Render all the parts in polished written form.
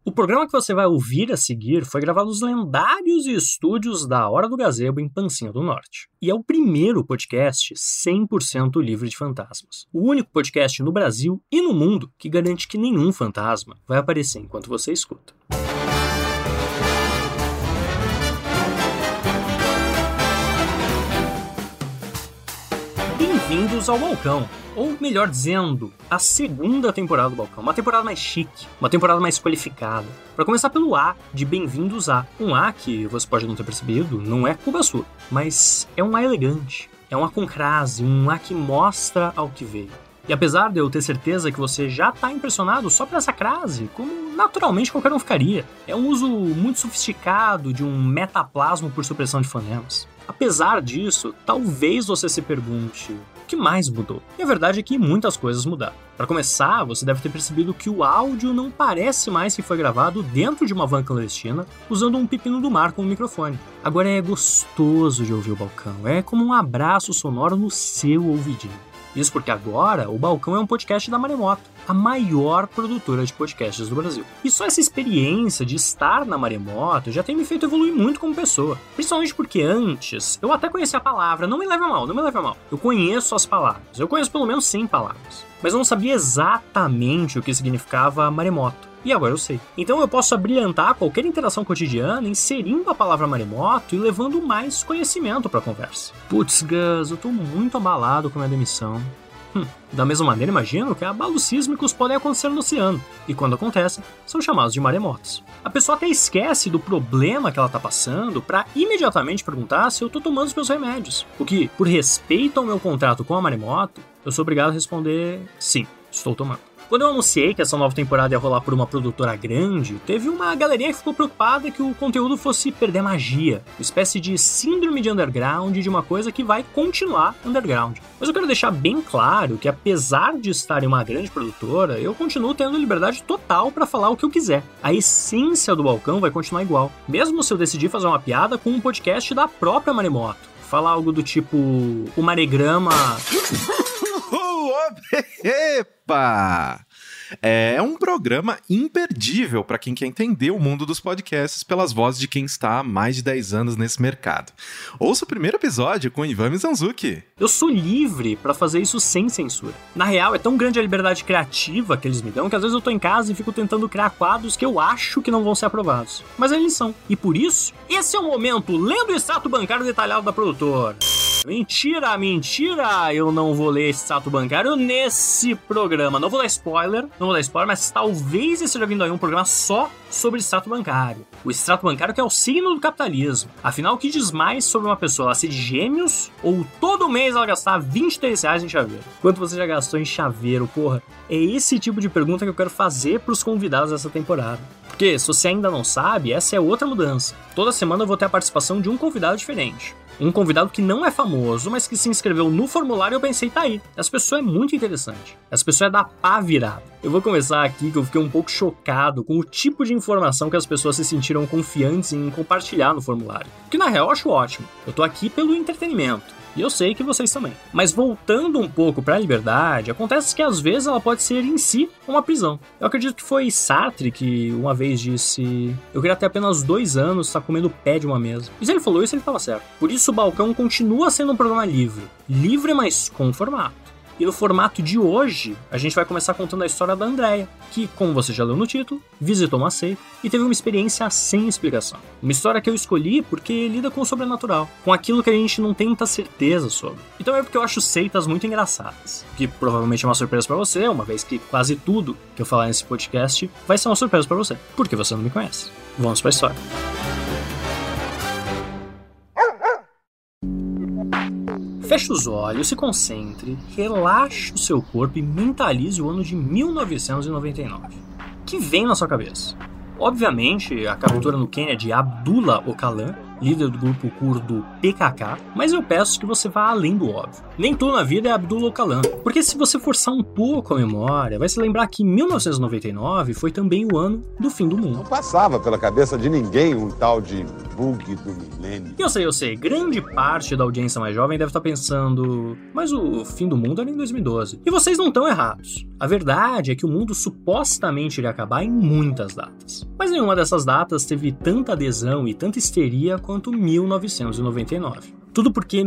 O programa que você vai ouvir a seguir foi gravado nos lendários estúdios da Hora do Gazebo em Pancinha do Norte. E é o primeiro podcast 100% livre de fantasmas. O único podcast no Brasil e no mundo que garante que nenhum fantasma vai aparecer enquanto você escuta. Bem-vindos ao Balcão, ou melhor dizendo, a segunda temporada do Balcão, uma temporada mais chique, uma temporada mais qualificada. Para começar pelo A, de Bem-vindos a. Um A que você pode não ter percebido, não é culpa sua, mas é um A elegante, é um A com crase, um A que mostra ao que veio. E apesar de eu ter certeza que você já está impressionado só por essa crase, como naturalmente qualquer um ficaria, é um uso muito sofisticado de um metaplasmo por supressão de fonemas. Apesar disso, talvez você se pergunte, o que mais mudou? E a verdade é que muitas coisas mudaram. Para começar, você deve ter percebido que o áudio não parece mais que foi gravado dentro de uma van clandestina, usando um pepino do mar como microfone. Agora é gostoso de ouvir o Balcão, é como um abraço sonoro no seu ouvidinho. Isso porque agora o Balcão é um podcast da Maremoto, a maior produtora de podcasts do Brasil. E só essa experiência de estar na Maremoto já tem me feito evoluir muito como pessoa. Principalmente porque antes eu até conhecia a palavra, não me leve a mal. Eu conheço as palavras, eu conheço pelo menos 100 palavras. Mas eu não sabia exatamente o que significava maremoto. E agora eu sei. Então eu posso abrilhantar qualquer interação cotidiana inserindo a palavra maremoto e levando mais conhecimento para a conversa. Putz, Gus, eu tô muito abalado com a minha demissão. Da mesma maneira, imagino que abalos sísmicos podem acontecer no oceano, e quando acontecem, são chamados de maremotos. A pessoa até esquece do problema que ela tá passando para imediatamente perguntar se eu tô tomando os meus remédios. O que, por respeito ao meu contrato com a Maremoto, eu sou obrigado a responder sim, estou tomando. Quando eu anunciei que essa nova temporada ia rolar por uma produtora grande, teve uma galerinha que ficou preocupada que o conteúdo fosse perder magia, uma espécie de síndrome de underground de uma coisa que vai continuar underground. Mas eu quero deixar bem claro que apesar de estar em uma grande produtora, eu continuo tendo liberdade total para falar o que eu quiser. A essência do Balcão vai continuar igual, mesmo se eu decidir fazer uma piada com um podcast da própria Maremoto. Falar algo do tipo, o Maregrama... Epa! É um programa imperdível para quem quer entender o mundo dos podcasts pelas vozes de quem está há mais de 10 anos nesse mercado. Ouça o primeiro episódio com Ivan Mizanzuki. Eu sou livre para fazer isso sem censura. Na real, é tão grande a liberdade criativa que eles me dão que às vezes eu tô em casa e fico tentando criar quadros que eu acho que não vão ser aprovados. Mas eles são. E por isso, esse é o momento lendo o extrato bancário detalhado da produtora. Mentira, eu não vou ler esse extrato bancário nesse programa. Não vou dar spoiler, mas talvez esteja vindo aí um programa só sobre extrato bancário. O extrato bancário que é o signo do capitalismo. Afinal, o que diz mais sobre uma pessoa? Ela ser de gêmeos ou todo mês ela gastar R$23 em chaveiro? Quanto você já gastou em chaveiro, porra? É esse tipo de pergunta que eu quero fazer pros convidados dessa temporada. Porque, se você ainda não sabe, essa é outra mudança. Toda semana eu vou ter a participação de um convidado diferente. Um convidado que não é famoso, mas que se inscreveu no formulário e eu pensei, tá aí. Essa pessoa é muito interessante. Essa pessoa é da pá virada. Eu vou começar aqui que eu fiquei um pouco chocado com o tipo de informação que as pessoas se sentiram confiantes em compartilhar no formulário. Que na real eu acho ótimo. Eu tô aqui pelo entretenimento. E eu sei que vocês também. Mas voltando um pouco para a liberdade, acontece que às vezes ela pode ser em si uma prisão. Eu acredito que foi Sartre que uma vez disse: eu queria ter apenas 2 anos estar comendo o pé de uma mesa. E se ele falou isso, ele estava certo. Por isso o Balcão continua sendo um programa livre. Livre, mas com formato. E no formato de hoje, a gente vai começar contando a história da Andréia, que, como você já leu no título, visitou uma seita e teve uma experiência sem explicação. Uma história que eu escolhi porque lida com o sobrenatural, com aquilo que a gente não tem muita certeza sobre. Então é porque eu acho seitas muito engraçadas, que provavelmente é uma surpresa pra você, uma vez que quase tudo que eu falar nesse podcast vai ser uma surpresa pra você, porque você não me conhece. Vamos pra história. Feche os olhos, se concentre, relaxe o seu corpo e mentalize o ano de 1999. O que vem na sua cabeça? Obviamente, a captura no Quênia de Abdullah Öcalan, líder do grupo curdo PKK, mas eu peço que você vá além do óbvio. Nem tudo na vida é Abdullah Öcalan, porque se você forçar um pouco a memória, vai se lembrar que 1999 foi também o ano do fim do mundo. Não passava pela cabeça de ninguém um tal de bug do milênio. E eu sei, grande parte da audiência mais jovem deve estar pensando, mas o fim do mundo era em 2012. E vocês não estão errados. A verdade é que o mundo supostamente iria acabar em muitas datas. Mas nenhuma dessas datas teve tanta adesão e tanta histeria quanto 1999. Tudo porque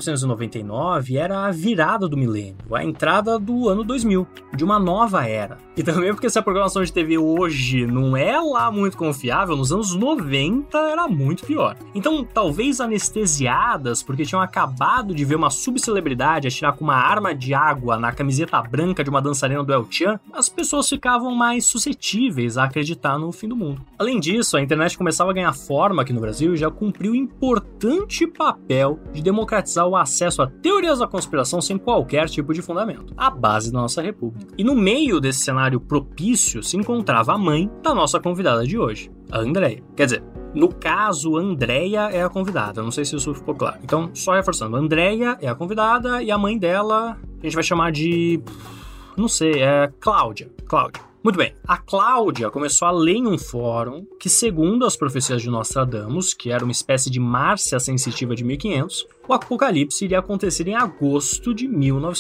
1999 era a virada do milênio, a entrada do ano 2000, de uma nova era. E também porque se a programação de TV hoje não é lá muito confiável, nos anos 90 era muito pior. Então, talvez anestesiadas, porque tinham acabado de ver uma subcelebridade atirar com uma arma de água na camiseta branca de uma dançarina do El Chan, as pessoas ficavam mais suscetíveis a acreditar no fim do mundo. Além disso, a internet começava a ganhar forma aqui no Brasil e já cumpriu um importante papel de democratizar o acesso a teorias da conspiração sem qualquer tipo de fundamento, a base da nossa república. E no meio desse cenário propício se encontrava a mãe da nossa convidada de hoje, a Andréia. Quer dizer, no caso, a Andréia é a convidada, não sei se isso ficou claro. Então, só reforçando, a Andréia é a convidada e a mãe dela a gente vai chamar de... não sei, é Cláudia. Muito bem, a Cláudia começou a ler em um fórum que, segundo as profecias de Nostradamus, que era uma espécie de Márcia sensitiva de 1500, o apocalipse iria acontecer em agosto de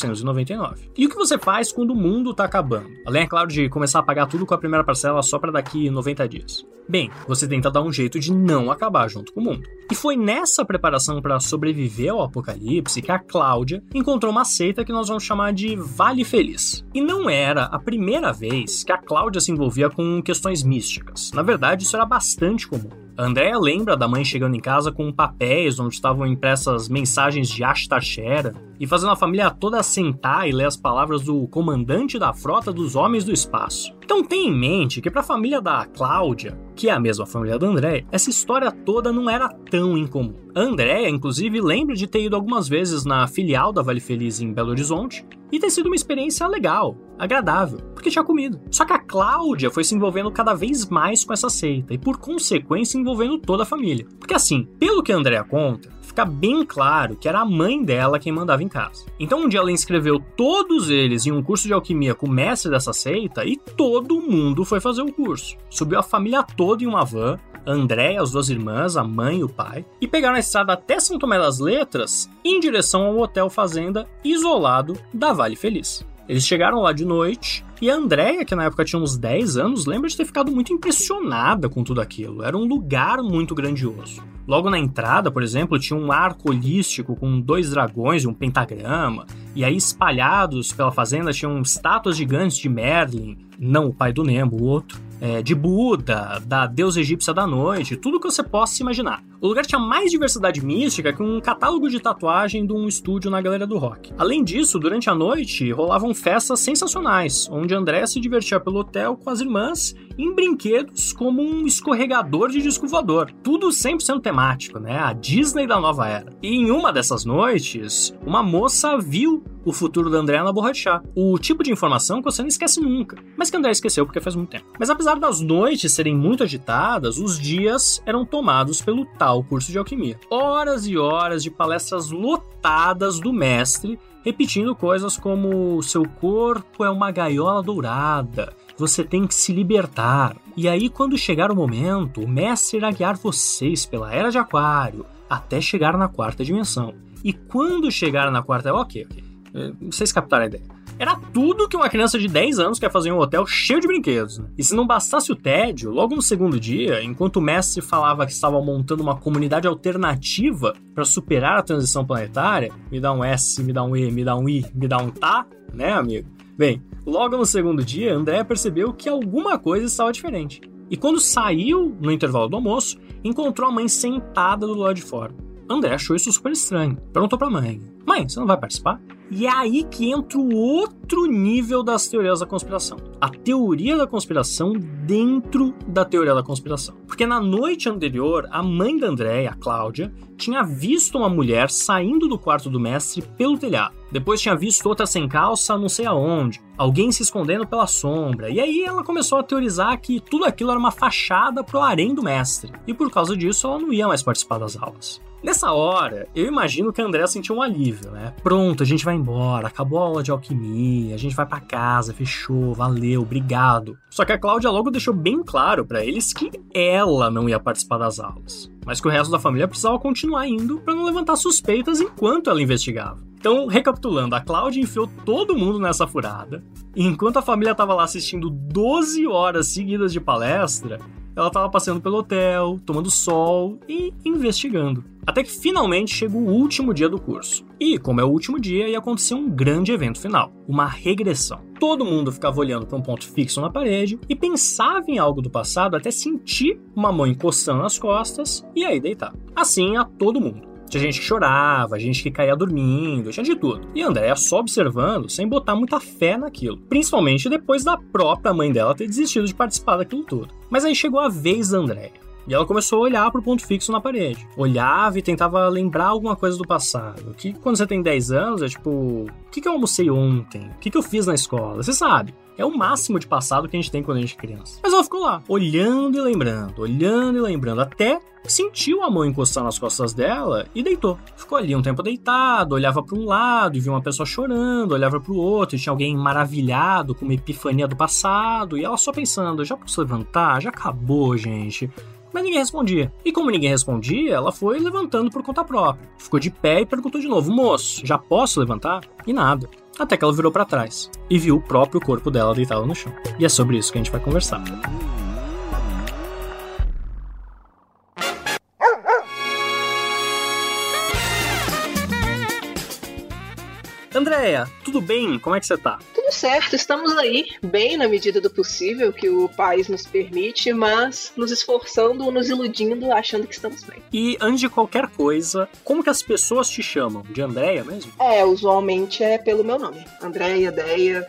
1999. E o que você faz quando o mundo tá acabando? Além, é claro, de começar a pagar tudo com a primeira parcela só para daqui 90 dias. Bem, você tenta dar um jeito de não acabar junto com o mundo. E foi nessa preparação para sobreviver ao apocalipse que a Cláudia encontrou uma seita que nós vamos chamar de Vale Feliz. E não era a primeira vez que a Cláudia se envolvia com questões místicas. Na verdade, isso era bastante comum. A Andréia lembra da mãe chegando em casa com papéis onde estavam impressas mensagens de Ashtar Shera e fazendo a família toda sentar e ler as palavras do comandante da frota dos homens do espaço. Então tenha em mente que para a família da Cláudia, que é a mesma família da Andréia, essa história toda não era tão incomum. A Andréia, inclusive, lembra de ter ido algumas vezes na filial da Vale Feliz em Belo Horizonte e ter sido uma experiência legal, agradável, porque tinha comida. Só que a Cláudia foi se envolvendo cada vez mais com essa seita e, por consequência, envolvendo toda a família. Porque assim, pelo que a Andréia conta, fica bem claro que era a mãe dela quem mandava em casa. Então um dia ela inscreveu todos eles em um curso de alquimia com o mestre dessa seita e todo mundo foi fazer o curso. Subiu a família toda em uma van, a Andréia, as duas irmãs, a mãe e o pai, e pegaram a estrada até São Tomé das Letras em direção ao hotel fazenda isolado da Vale Feliz. Eles chegaram lá de noite e a Andréia, que na época tinha uns 10 anos, lembra de ter ficado muito impressionada com tudo aquilo. Era um lugar muito grandioso. Logo na entrada, por exemplo, tinha um arco holístico com 2 dragões e um pentagrama. E aí, espalhados pela fazenda, tinham estátuas gigantes de Merlin, não o pai do Nemo, o outro, de Buda, da deusa egípcia da noite, tudo que você possa imaginar. O lugar tinha mais diversidade mística que um catálogo de tatuagem de um estúdio na Galeria do Rock. Além disso, durante a noite, rolavam festas sensacionais, onde André se divertia pelo hotel com as irmãs em brinquedos como um escorregador de disco voador. Tudo 100% temático, né? A Disney da nova era. E em uma dessas noites, uma moça viu o futuro da André na borra de chá. O tipo de informação que você não esquece nunca, mas que André esqueceu porque faz muito tempo. Mas apesar das noites serem muito agitadas, os dias eram tomados pelo tal curso de alquimia. Horas e horas de palestras lotadas do mestre, repetindo coisas como: seu corpo é uma gaiola dourada, você tem que se libertar. E aí, quando chegar o momento, o mestre irá guiar vocês pela Era de Aquário, até chegar na 4ª dimensão. E quando chegar na 4ª... Ok. Vocês captaram a ideia. Era tudo que uma criança de 10 anos quer fazer em um hotel cheio de brinquedos, né? E se não bastasse o tédio, logo no segundo dia, enquanto o mestre falava que estava montando uma comunidade alternativa para superar a transição planetária, me dá um S, me dá um E, me dá um I, me dá um tá, né, amigo? Bem, logo no segundo dia, André percebeu que alguma coisa estava diferente. E quando saiu no intervalo do almoço, encontrou a mãe sentada do lado de fora. André achou isso super estranho. Perguntou pra mãe: mãe, você não vai participar? E é aí que entra o outro nível das teorias da conspiração. A teoria da conspiração dentro da teoria da conspiração. Porque na noite anterior, a mãe da Andréia, a Cláudia, tinha visto uma mulher saindo do quarto do mestre pelo telhado. Depois tinha visto outra sem calça não sei aonde. Alguém se escondendo pela sombra. E aí ela começou a teorizar que tudo aquilo era uma fachada pro harém do mestre. E por causa disso ela não ia mais participar das aulas. Nessa hora, eu imagino que a Andrea sentiu um alívio, né? Pronto, a gente vai embora, acabou a aula de alquimia, a gente vai pra casa, fechou, valeu, obrigado. Só que a Cláudia logo deixou bem claro pra eles que ela não ia participar das aulas, mas que o resto da família precisava continuar indo pra não levantar suspeitas enquanto ela investigava. Então, recapitulando, a Cláudia enfiou todo mundo nessa furada, e enquanto a família tava lá assistindo 12 horas seguidas de palestra, ela tava passeando pelo hotel, tomando sol e investigando. Até que finalmente chegou o último dia do curso. E, como é o último dia, ia acontecer um grande evento final, uma regressão. Todo mundo ficava olhando para um ponto fixo na parede e pensava em algo do passado até sentir uma mão encostando nas costas e aí deitar. Assim a todo mundo. Tinha gente que chorava, gente que caía dormindo, tinha de tudo. E a Andrea só observando, sem botar muita fé naquilo. Principalmente depois da própria mãe dela ter desistido de participar daquilo tudo. Mas aí chegou a vez da Andrea. E ela começou a olhar pro ponto fixo na parede. Olhava e tentava lembrar alguma coisa do passado. Que quando você tem 10 anos é tipo... O que eu almocei ontem? O que eu fiz na escola? Você sabe. É o máximo de passado que a gente tem quando a gente é criança. Mas ela ficou lá, olhando e lembrando, até sentiu a mão encostar nas costas dela e deitou. Ficou ali um tempo deitado, olhava para um lado e viu uma pessoa chorando, olhava para o outro e tinha alguém maravilhado com uma epifania do passado e ela só pensando, já posso levantar? Já acabou, gente. Mas ninguém respondia. E como ninguém respondia, ela foi levantando por conta própria. Ficou de pé e perguntou de novo, moço, já posso levantar? E nada. Até que ela virou pra trás e viu o próprio corpo dela deitado no chão. E é sobre isso que a gente vai conversar. Andrea, tudo bem? Como é que você tá? Tudo certo, estamos aí, bem na medida do possível que o país nos permite, mas nos esforçando, nos iludindo, achando que estamos bem. E antes de qualquer coisa, como que as pessoas te chamam? De Andrea mesmo? Usualmente é pelo meu nome. Andrea, Deia.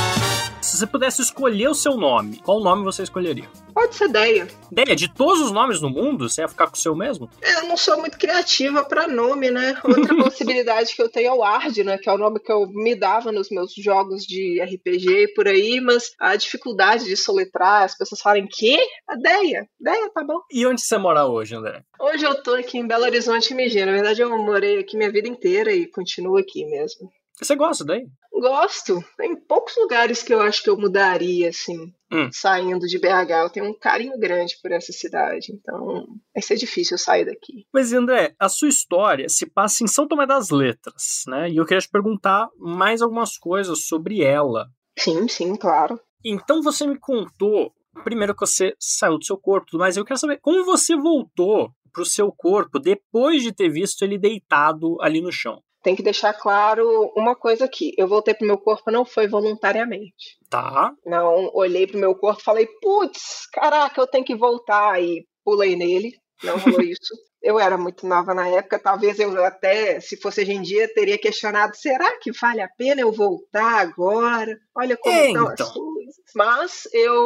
Se você pudesse escolher o seu nome, qual nome você escolheria? Pode ser Deia. Deia, de todos os nomes do mundo, você ia ficar com o seu mesmo? Eu não sou muito criativa pra nome, né? Outra possibilidade que eu tenho é o Ard, né? Que é o nome que eu me dava nos meus jogos de RPG e por aí, mas a dificuldade de soletrar, as pessoas falam, quê? A Deia. Deia, tá bom. E onde você mora hoje, André? Hoje eu tô aqui em Belo Horizonte, Minas. Na verdade, eu morei aqui minha vida inteira e continuo aqui mesmo. Você gosta daí? Gosto. Tem poucos lugares que eu acho que eu mudaria, assim, saindo de BH. Eu tenho um carinho grande por essa cidade, então vai ser difícil eu sair daqui. Mas, André, a sua história se passa em São Tomé das Letras, né? E eu queria te perguntar mais algumas coisas sobre ela. Sim, claro. Então você me contou, primeiro que você saiu do seu corpo, mas eu quero saber como você voltou pro seu corpo depois de ter visto ele deitado ali no chão. Tem que deixar claro uma coisa aqui. Eu voltei pro meu corpo, não foi voluntariamente. Tá. Não, olhei pro meu corpo e falei, putz, caraca, eu tenho que voltar. E pulei nele. Não rolou isso. Eu era muito nova na época. Talvez eu até, se fosse hoje em dia, teria questionado, será que vale a pena eu voltar agora? Olha como estão as coisas. Mas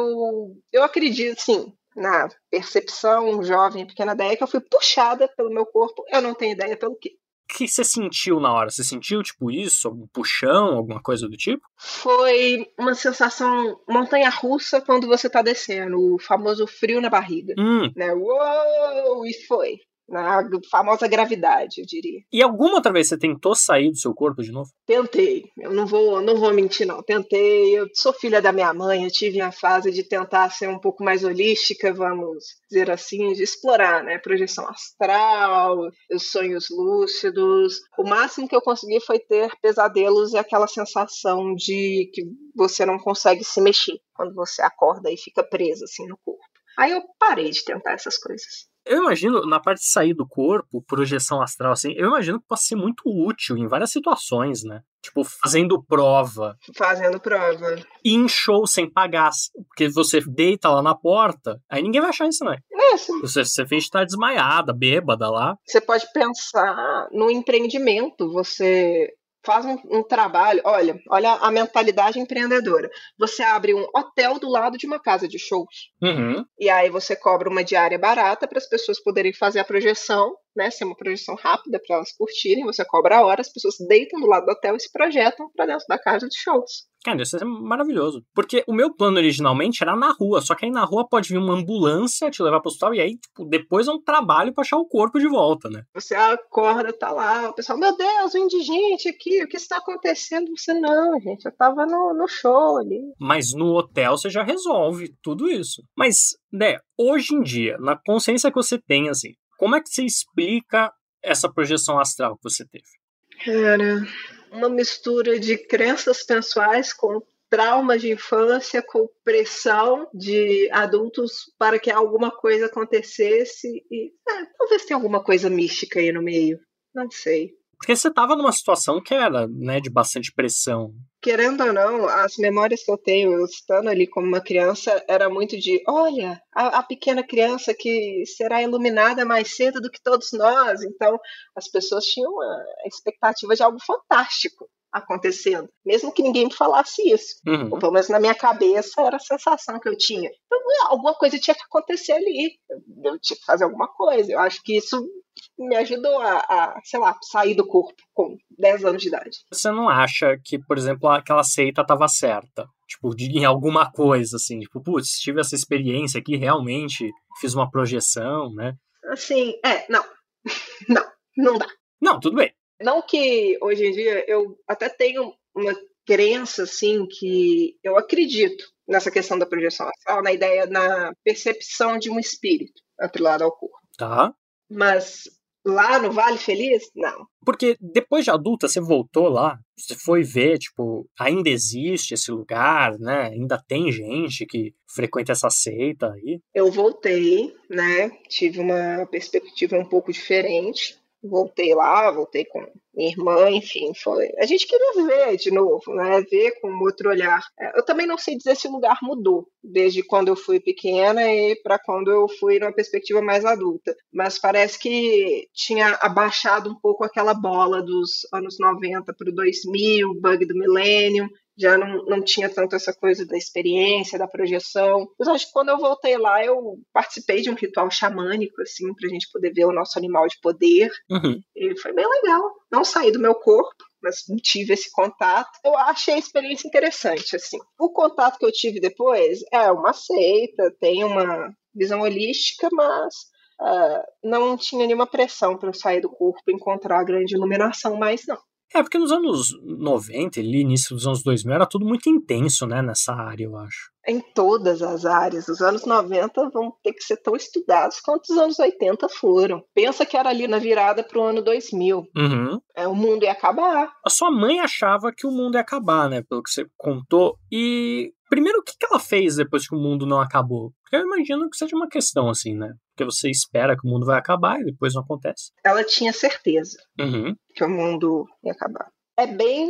eu acredito, sim, na percepção jovem pequena Deia, que eu fui puxada pelo meu corpo. Eu não tenho ideia pelo quê. O que você sentiu na hora? Você sentiu, tipo, isso? Algum puxão, alguma coisa do tipo? Foi uma sensação montanha-russa quando você tá descendo. O famoso frio na barriga. Né? Uou! E foi. Na famosa gravidade, eu diria. E alguma outra vez você tentou sair do seu corpo de novo? Tentei. Eu não vou mentir, não. Tentei. Eu sou filha da minha mãe. Eu tive a fase de tentar ser um pouco mais holística, vamos dizer assim, de explorar, né? Projeção astral, os sonhos lúcidos. O máximo que eu consegui foi ter pesadelos e aquela sensação de que você não consegue se mexer quando você acorda e fica preso assim no corpo. Aí eu parei de tentar essas coisas. Eu imagino, na parte de sair do corpo, projeção astral, assim, eu imagino que possa ser muito útil em várias situações, né? Tipo, fazendo prova. Fazendo prova. E em show sem pagar. Porque você deita lá na porta, aí ninguém vai achar isso, né? Você finge estar desmaiada, bêbada lá. Você pode pensar no empreendimento, você faz um trabalho, olha a mentalidade empreendedora. Você abre um hotel do lado de uma casa de shows. Uhum. E aí você cobra uma diária barata para as pessoas poderem fazer a projeção né, ser uma projeção rápida para elas curtirem, você cobra a hora, as pessoas deitam do lado do hotel e se projetam para dentro da casa de shows. Cara, isso é maravilhoso. Porque o meu plano originalmente era na rua, só que aí na rua pode vir uma ambulância te levar pro hospital e aí, tipo, depois é um trabalho pra achar o corpo de volta, né? Você acorda, tá lá, o pessoal, meu Deus, um indigente aqui, o que está acontecendo? Você, não, gente, eu tava no show ali. Mas no hotel você já resolve tudo isso. Mas, né, hoje em dia, na consciência que você tem, assim, como é que você explica essa projeção astral que você teve? Cara, uma mistura de crenças pessoais com traumas de infância, com pressão de adultos para que alguma coisa acontecesse e talvez tenha alguma coisa mística aí no meio, não sei. Porque você estava numa situação que era, né, de bastante pressão. Querendo ou não, as memórias que eu tenho, eu estando ali como uma criança, era muito de, olha, a pequena criança que será iluminada mais cedo do que todos nós. Então, as pessoas tinham a expectativa de algo fantástico acontecendo, mesmo que ninguém me falasse isso. Uhum. Ou pelo menos na minha cabeça era a sensação que eu tinha. Então, alguma coisa tinha que acontecer ali. Eu tinha que fazer alguma coisa. Eu acho que isso me ajudou a, sei lá, sair do corpo com 10 anos de idade. Você não acha que, por exemplo, aquela seita estava certa? Tipo, em alguma coisa, assim, tipo, putz, tive essa experiência aqui, realmente fiz uma projeção, né? Assim, não. Não dá. Não, tudo bem. Não que hoje em dia eu até tenho uma crença, assim, que eu acredito nessa questão da projeção astral, na ideia, na percepção de um espírito atrelado ao corpo. Tá. Mas lá no Vale Feliz, não. Porque depois de adulta, você voltou lá, você foi ver, tipo, ainda existe esse lugar, né? Ainda tem gente que frequenta essa seita aí. Eu voltei, né? Tive uma perspectiva um pouco diferente. Voltei lá, voltei com minha irmã, enfim, foi. A gente queria ver de novo, né? Ver com outro olhar. Eu também não sei dizer se o lugar mudou desde quando eu fui pequena e para quando eu fui numa perspectiva mais adulta. Mas parece que tinha abaixado um pouco aquela bola dos anos 90 para o 2000, bug do milênio. Já não tinha tanto essa coisa da experiência, da projeção. Mas acho que quando eu voltei lá, eu participei de um ritual xamânico, assim, pra gente poder ver o nosso animal de poder. Uhum. E foi bem legal. Não saí do meu corpo, mas tive esse contato. Eu achei a experiência interessante, assim. O contato que eu tive depois é uma seita, tem uma visão holística, mas não tinha nenhuma pressão para eu sair do corpo e encontrar a grande iluminação, mas não. É, porque nos anos 90, ali, início dos anos 2000, era tudo muito intenso, né, nessa área, eu acho. Em todas as áreas. Os anos 90 vão ter que ser tão estudados quanto os anos 80 foram. Pensa que era ali na virada pro ano 2000. Uhum. O mundo ia acabar. A sua mãe achava que o mundo ia acabar, né, pelo que você contou. E, primeiro, o que ela fez depois que o mundo não acabou? Porque eu imagino que seja uma questão, assim, né? Porque você espera que o mundo vai acabar e depois não acontece. Ela tinha certeza que o mundo ia acabar. É bem...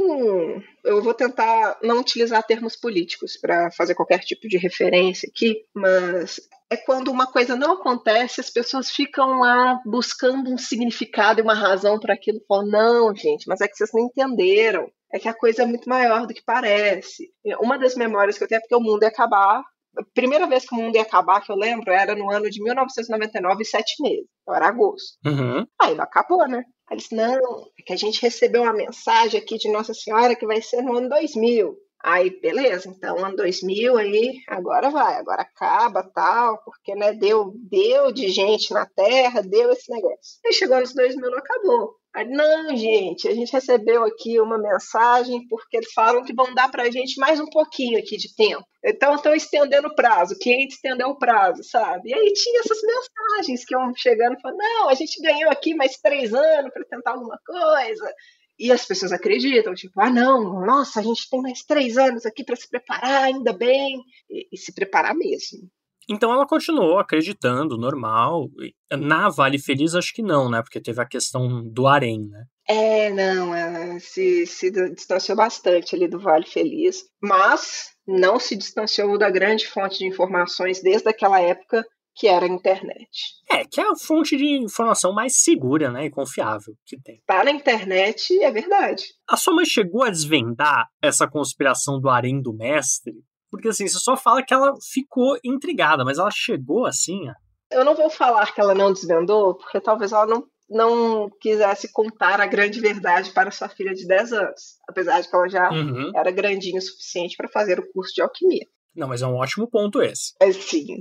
Eu vou tentar não utilizar termos políticos para fazer qualquer tipo de referência aqui, mas é quando uma coisa não acontece, as pessoas ficam lá buscando um significado e uma razão para aquilo. Falam, não, gente, mas é que vocês não entenderam. É que a coisa é muito maior do que parece. Uma das memórias que eu tenho é porque o mundo ia acabar. A primeira vez que o mundo ia acabar, que eu lembro, era no ano de 1999 e 7 meses. Então era agosto. Uhum. Aí não acabou, né? Aí disse, não, é que a gente recebeu uma mensagem aqui de Nossa Senhora que vai ser no ano 2000. Aí, beleza, então ano 2000 aí, agora vai, agora acaba, tal, porque, né, deu de gente na Terra, deu esse negócio. Aí chegou nos 2000, não acabou. Aí, não, gente, a gente recebeu aqui uma mensagem porque eles falaram que vão dar pra gente mais um pouquinho aqui de tempo. Então, estão estendendo o prazo, o cliente estendeu o prazo, sabe? E aí tinha essas mensagens que iam chegando e falando, não, a gente ganhou aqui mais 3 anos para tentar alguma coisa. E as pessoas acreditam, tipo, não, nossa, a gente tem mais 3 anos aqui para se preparar, ainda bem, e se preparar mesmo. Então ela continuou acreditando, normal. Na Vale Feliz, acho que não, né? Porque teve a questão do harém, né? Não, ela se distanciou bastante ali do Vale Feliz, mas não se distanciou da grande fonte de informações desde aquela época, que era a internet. Que é a fonte de informação mais segura, né, e confiável que tem. Tá na internet, é verdade. A sua mãe chegou a desvendar essa conspiração do harém do mestre? Porque assim, você só fala que ela ficou intrigada, mas ela chegou assim... Eu não vou falar que ela não desvendou, porque talvez ela não não quisesse contar a grande verdade para sua filha de 10 anos, apesar de que ela já era grandinha o suficiente para fazer o curso de alquimia. Não, mas é um ótimo ponto esse. Sim,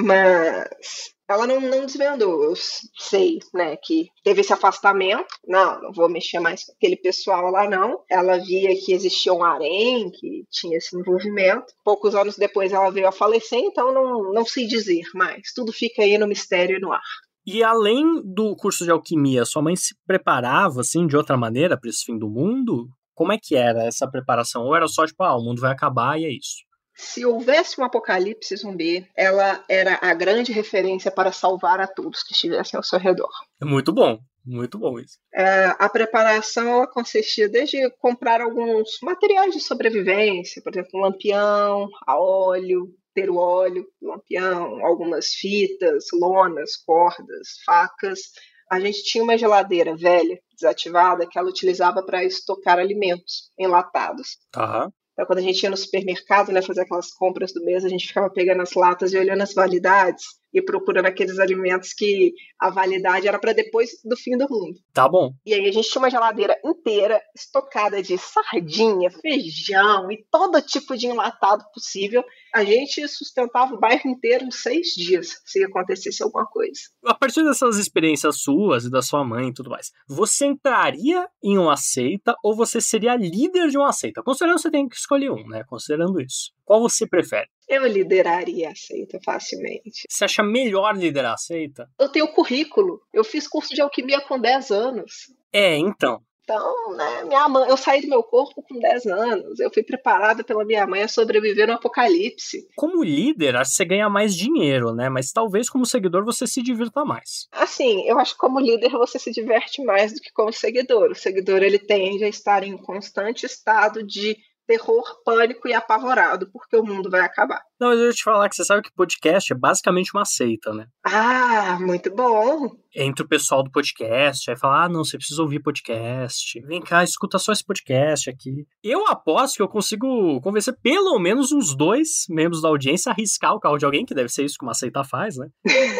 mas ela não desvendou. Eu sei, né, que teve esse afastamento. Não vou mexer mais com aquele pessoal lá, não. Ela via que existia um harém, que tinha esse envolvimento. Poucos anos depois ela veio a falecer, então não sei dizer mais. Tudo fica aí no mistério e no ar. E além do curso de alquimia, sua mãe se preparava, assim, de outra maneira para esse fim do mundo? Como é que era essa preparação? Ou era só, tipo, o mundo vai acabar e é isso? Se houvesse um apocalipse zumbi, ela era a grande referência para salvar a todos que estivessem ao seu redor. Muito bom isso. A preparação ela consistia desde comprar alguns materiais de sobrevivência, por exemplo, um lampião, a óleo, ter o óleo, lampião, algumas fitas, lonas, cordas, facas. A gente tinha uma geladeira velha, desativada, que ela utilizava para estocar alimentos enlatados. Tá. Então, quando a gente ia no supermercado, né, fazer aquelas compras do mês, a gente ficava pegando as latas e olhando as validades e procurando aqueles alimentos que a validade era para depois do fim do mundo. Tá bom. E aí a gente tinha uma geladeira inteira estocada de sardinha, feijão e todo tipo de enlatado possível. A gente sustentava o bairro inteiro em 6 dias, se acontecesse alguma coisa. A partir dessas experiências suas e da sua mãe e tudo mais, você entraria em uma seita ou você seria líder de uma seita? Considerando que você tem que escolher um, né? Considerando isso. Qual você prefere? Eu lideraria a seita facilmente. Você acha melhor liderar a seita? Eu tenho currículo. Eu fiz curso de alquimia com 10 anos. Então. Então, né, minha mãe, eu saí do meu corpo com 10 anos. Eu fui preparada pela minha mãe a sobreviver no apocalipse. Como líder, acho que você ganha mais dinheiro, né? Mas talvez como seguidor você se divirta mais. Assim, eu acho que como líder você se diverte mais do que como seguidor. O seguidor, ele tende a estar em constante estado de terror, pânico e apavorado, porque o mundo vai acabar. Não, mas eu ia te falar que você sabe que podcast é basicamente uma seita, né? Ah, muito bom! Entre o pessoal do podcast, aí fala, não, você precisa ouvir podcast. Vem cá, escuta só esse podcast aqui. Eu aposto que eu consigo convencer pelo menos uns 2 membros da audiência a arriscar o carro de alguém, que deve ser isso que uma seita faz, né?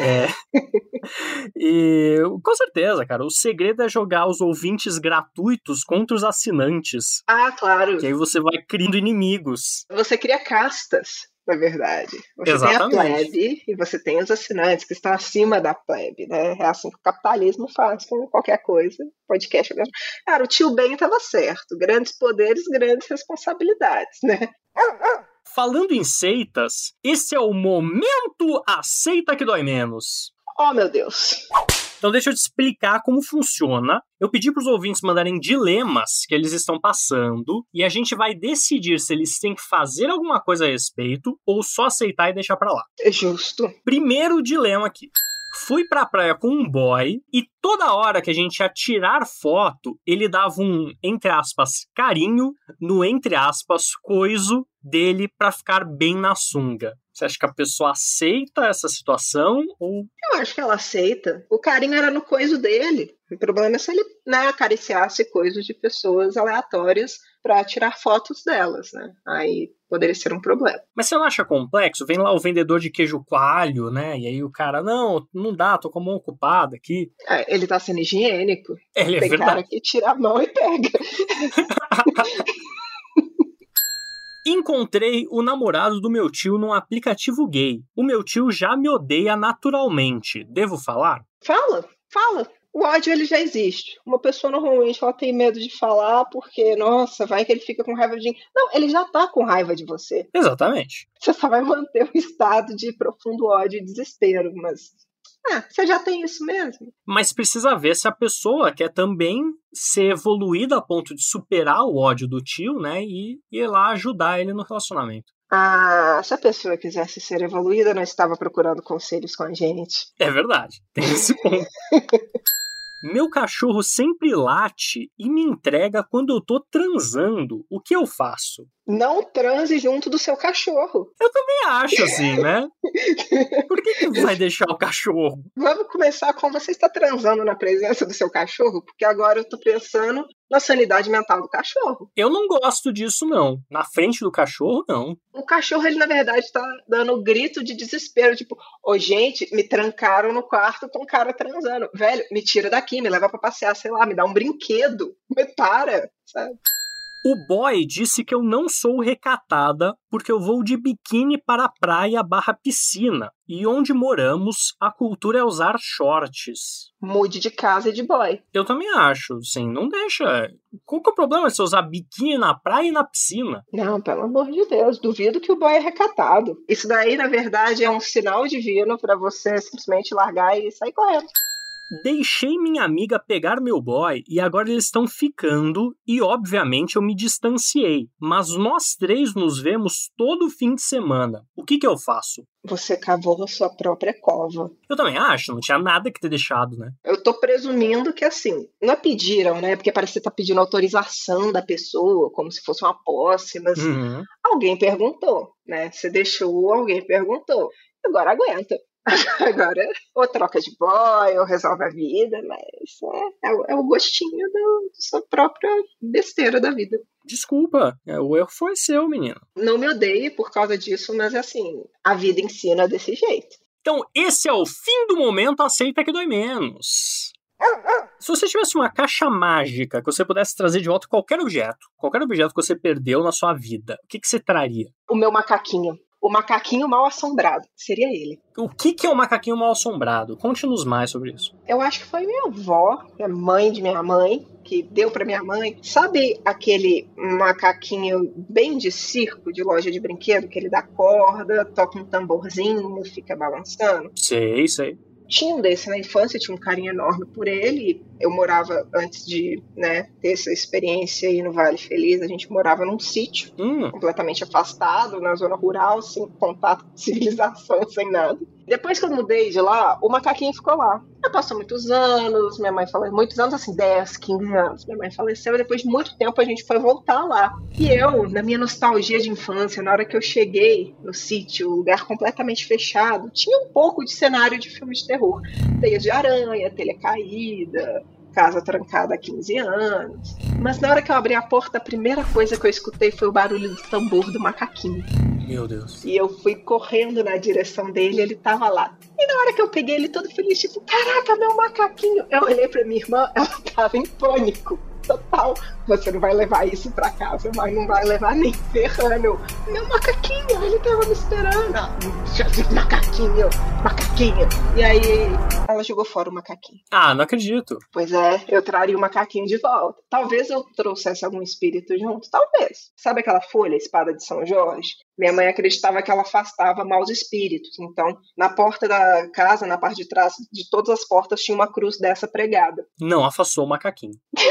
E com certeza, cara, o segredo é jogar os ouvintes gratuitos contra os assinantes. Ah, claro. Que aí você vai criando inimigos. Você cria castas, na verdade. Você Exatamente. tem a plebe e você tem os assinantes que estão acima da plebe, né? É assim que o capitalismo faz com qualquer coisa. Podcast. Cara, o tio Ben estava certo. Grandes poderes, grandes responsabilidades, né? Falando em seitas, esse é o momento a seita que dói menos. Oh, meu Deus. Então deixa eu te explicar como funciona. Eu pedi para os ouvintes mandarem dilemas que eles estão passando e a gente vai decidir se eles têm que fazer alguma coisa a respeito ou só aceitar e deixar para lá. É justo. Primeiro dilema aqui. Fui pra praia com um boy e toda hora que a gente ia tirar foto, ele dava um, entre aspas, carinho no, entre aspas, coiso dele pra ficar bem na sunga. Você acha que a pessoa aceita essa situação ou... Eu acho que ela aceita. O carinho era no coiso dele. O problema é se ele, né, acariciasse coisas de pessoas aleatórias pra tirar fotos delas, né? Aí poderia ser um problema. Mas você não acha complexo? Vem lá o vendedor de queijo coalho, né? E aí o cara, não dá, tô com a mão ocupada aqui. Ele tá sendo higiênico. Ele é Tem verdade. cara que tira a mão e pega. Encontrei o namorado do meu tio num aplicativo gay. O meu tio já me odeia naturalmente. Devo falar? Fala. O ódio, ele já existe. Uma pessoa normalmente ela tem medo de falar porque, nossa, vai que ele fica com raiva de... Não, ele já tá com raiva de você. Exatamente. Você só vai manter um estado de profundo ódio e desespero, mas... você já tem isso mesmo. Mas precisa ver se a pessoa quer também ser evoluída a ponto de superar o ódio do tio, né? E ir lá ajudar ele no relacionamento. Se a pessoa quisesse ser evoluída, não estava procurando conselhos com a gente. É verdade, tem esse ponto. Meu cachorro sempre late e me entrega quando eu tô transando. O que eu faço? Não transe junto do seu cachorro. Eu também acho assim, né? Por que vai deixar o cachorro? Vamos começar com você está transando na presença do seu cachorro? Porque agora eu tô pensando na sanidade mental do cachorro. Eu não gosto disso, não. Na frente do cachorro, não. O cachorro, ele na verdade tá dando grito de desespero, tipo, ô gente, me trancaram no quarto com um cara transando. Velho, me tira daqui, me leva pra passear, sei lá, me dá um brinquedo, me para, sabe? O boy disse que eu não sou recatada porque eu vou de biquíni para a praia/piscina. E onde moramos, a cultura é usar shorts. Mude de casa e de boy. Eu também acho, assim, não deixa. Qual que é o problema de você usar biquíni na praia e na piscina? Não, pelo amor de Deus, duvido que o boy é recatado. Isso daí, na verdade, é um sinal divino pra você simplesmente largar e sair correndo. Deixei minha amiga pegar meu boy e agora eles estão ficando e, obviamente, eu me distanciei. Mas nós três nos vemos todo fim de semana. O que eu faço? Você cavou a sua própria cova. Eu também acho, não tinha nada que ter deixado, né? Eu tô presumindo que, assim, não pediram, né? Porque parece que você tá pedindo autorização da pessoa, como se fosse uma posse, mas alguém perguntou, né? Você deixou, alguém perguntou. Agora aguenta. Agora, ou troca de boy, ou resolve a vida, mas é o gostinho da sua própria besteira da vida. Desculpa, o erro foi seu, menino. Não me odeie por causa disso, mas assim, a vida ensina desse jeito. Então, esse é o fim do momento, aceita que dói menos. Se você tivesse uma caixa mágica que você pudesse trazer de volta qualquer objeto que você perdeu na sua vida, o que você traria? O meu macaquinho. O macaquinho mal assombrado. Seria ele. O que é o macaquinho mal assombrado? Conte-nos mais sobre isso. Eu acho que foi minha avó, a mãe de minha mãe, que deu pra minha mãe. Sabe aquele macaquinho bem de circo, de loja de brinquedo, que ele dá corda, toca um tamborzinho, fica balançando? Sei. Tinha um desse na infância, tinha um carinho enorme por ele. Eu morava, antes de ter essa experiência aí no Vale Feliz, a gente morava num sítio, completamente afastado, na zona rural, sem contato com civilização, sem nada. Depois que eu mudei de lá, o macaquinho ficou lá. Passou muitos anos, minha mãe faleceu, muitos anos, assim, 10, 15 anos. Minha mãe faleceu e depois de muito tempo a gente foi voltar lá. E eu, na minha nostalgia de infância, na hora que eu cheguei no sítio, lugar completamente fechado, tinha um pouco de cenário de filme de terror. Teias de aranha, telha caída, casa trancada há 15 anos. Mas na hora que eu abri a porta, a primeira coisa que eu escutei foi o barulho do tambor do macaquinho. Meu Deus. E eu fui correndo na direção dele, ele tava lá. E na hora que eu peguei ele todo feliz, tipo, caraca, meu macaquinho. Eu olhei pra minha irmã, ela tava em pânico total. Você não vai levar isso pra casa, mas não vai levar nem ferrando. Meu macaquinho, ele tava me esperando. Macaquinho. E aí, ela jogou fora o macaquinho. Ah, não acredito. Pois é, eu traria o macaquinho de volta. Talvez eu trouxesse algum espírito junto, talvez. Sabe aquela folha, espada de São Jorge? Minha mãe acreditava que ela afastava maus espíritos. Então, na porta da casa, na parte de trás de todas as portas, tinha uma cruz dessa pregada. Não afastou o macaquinho.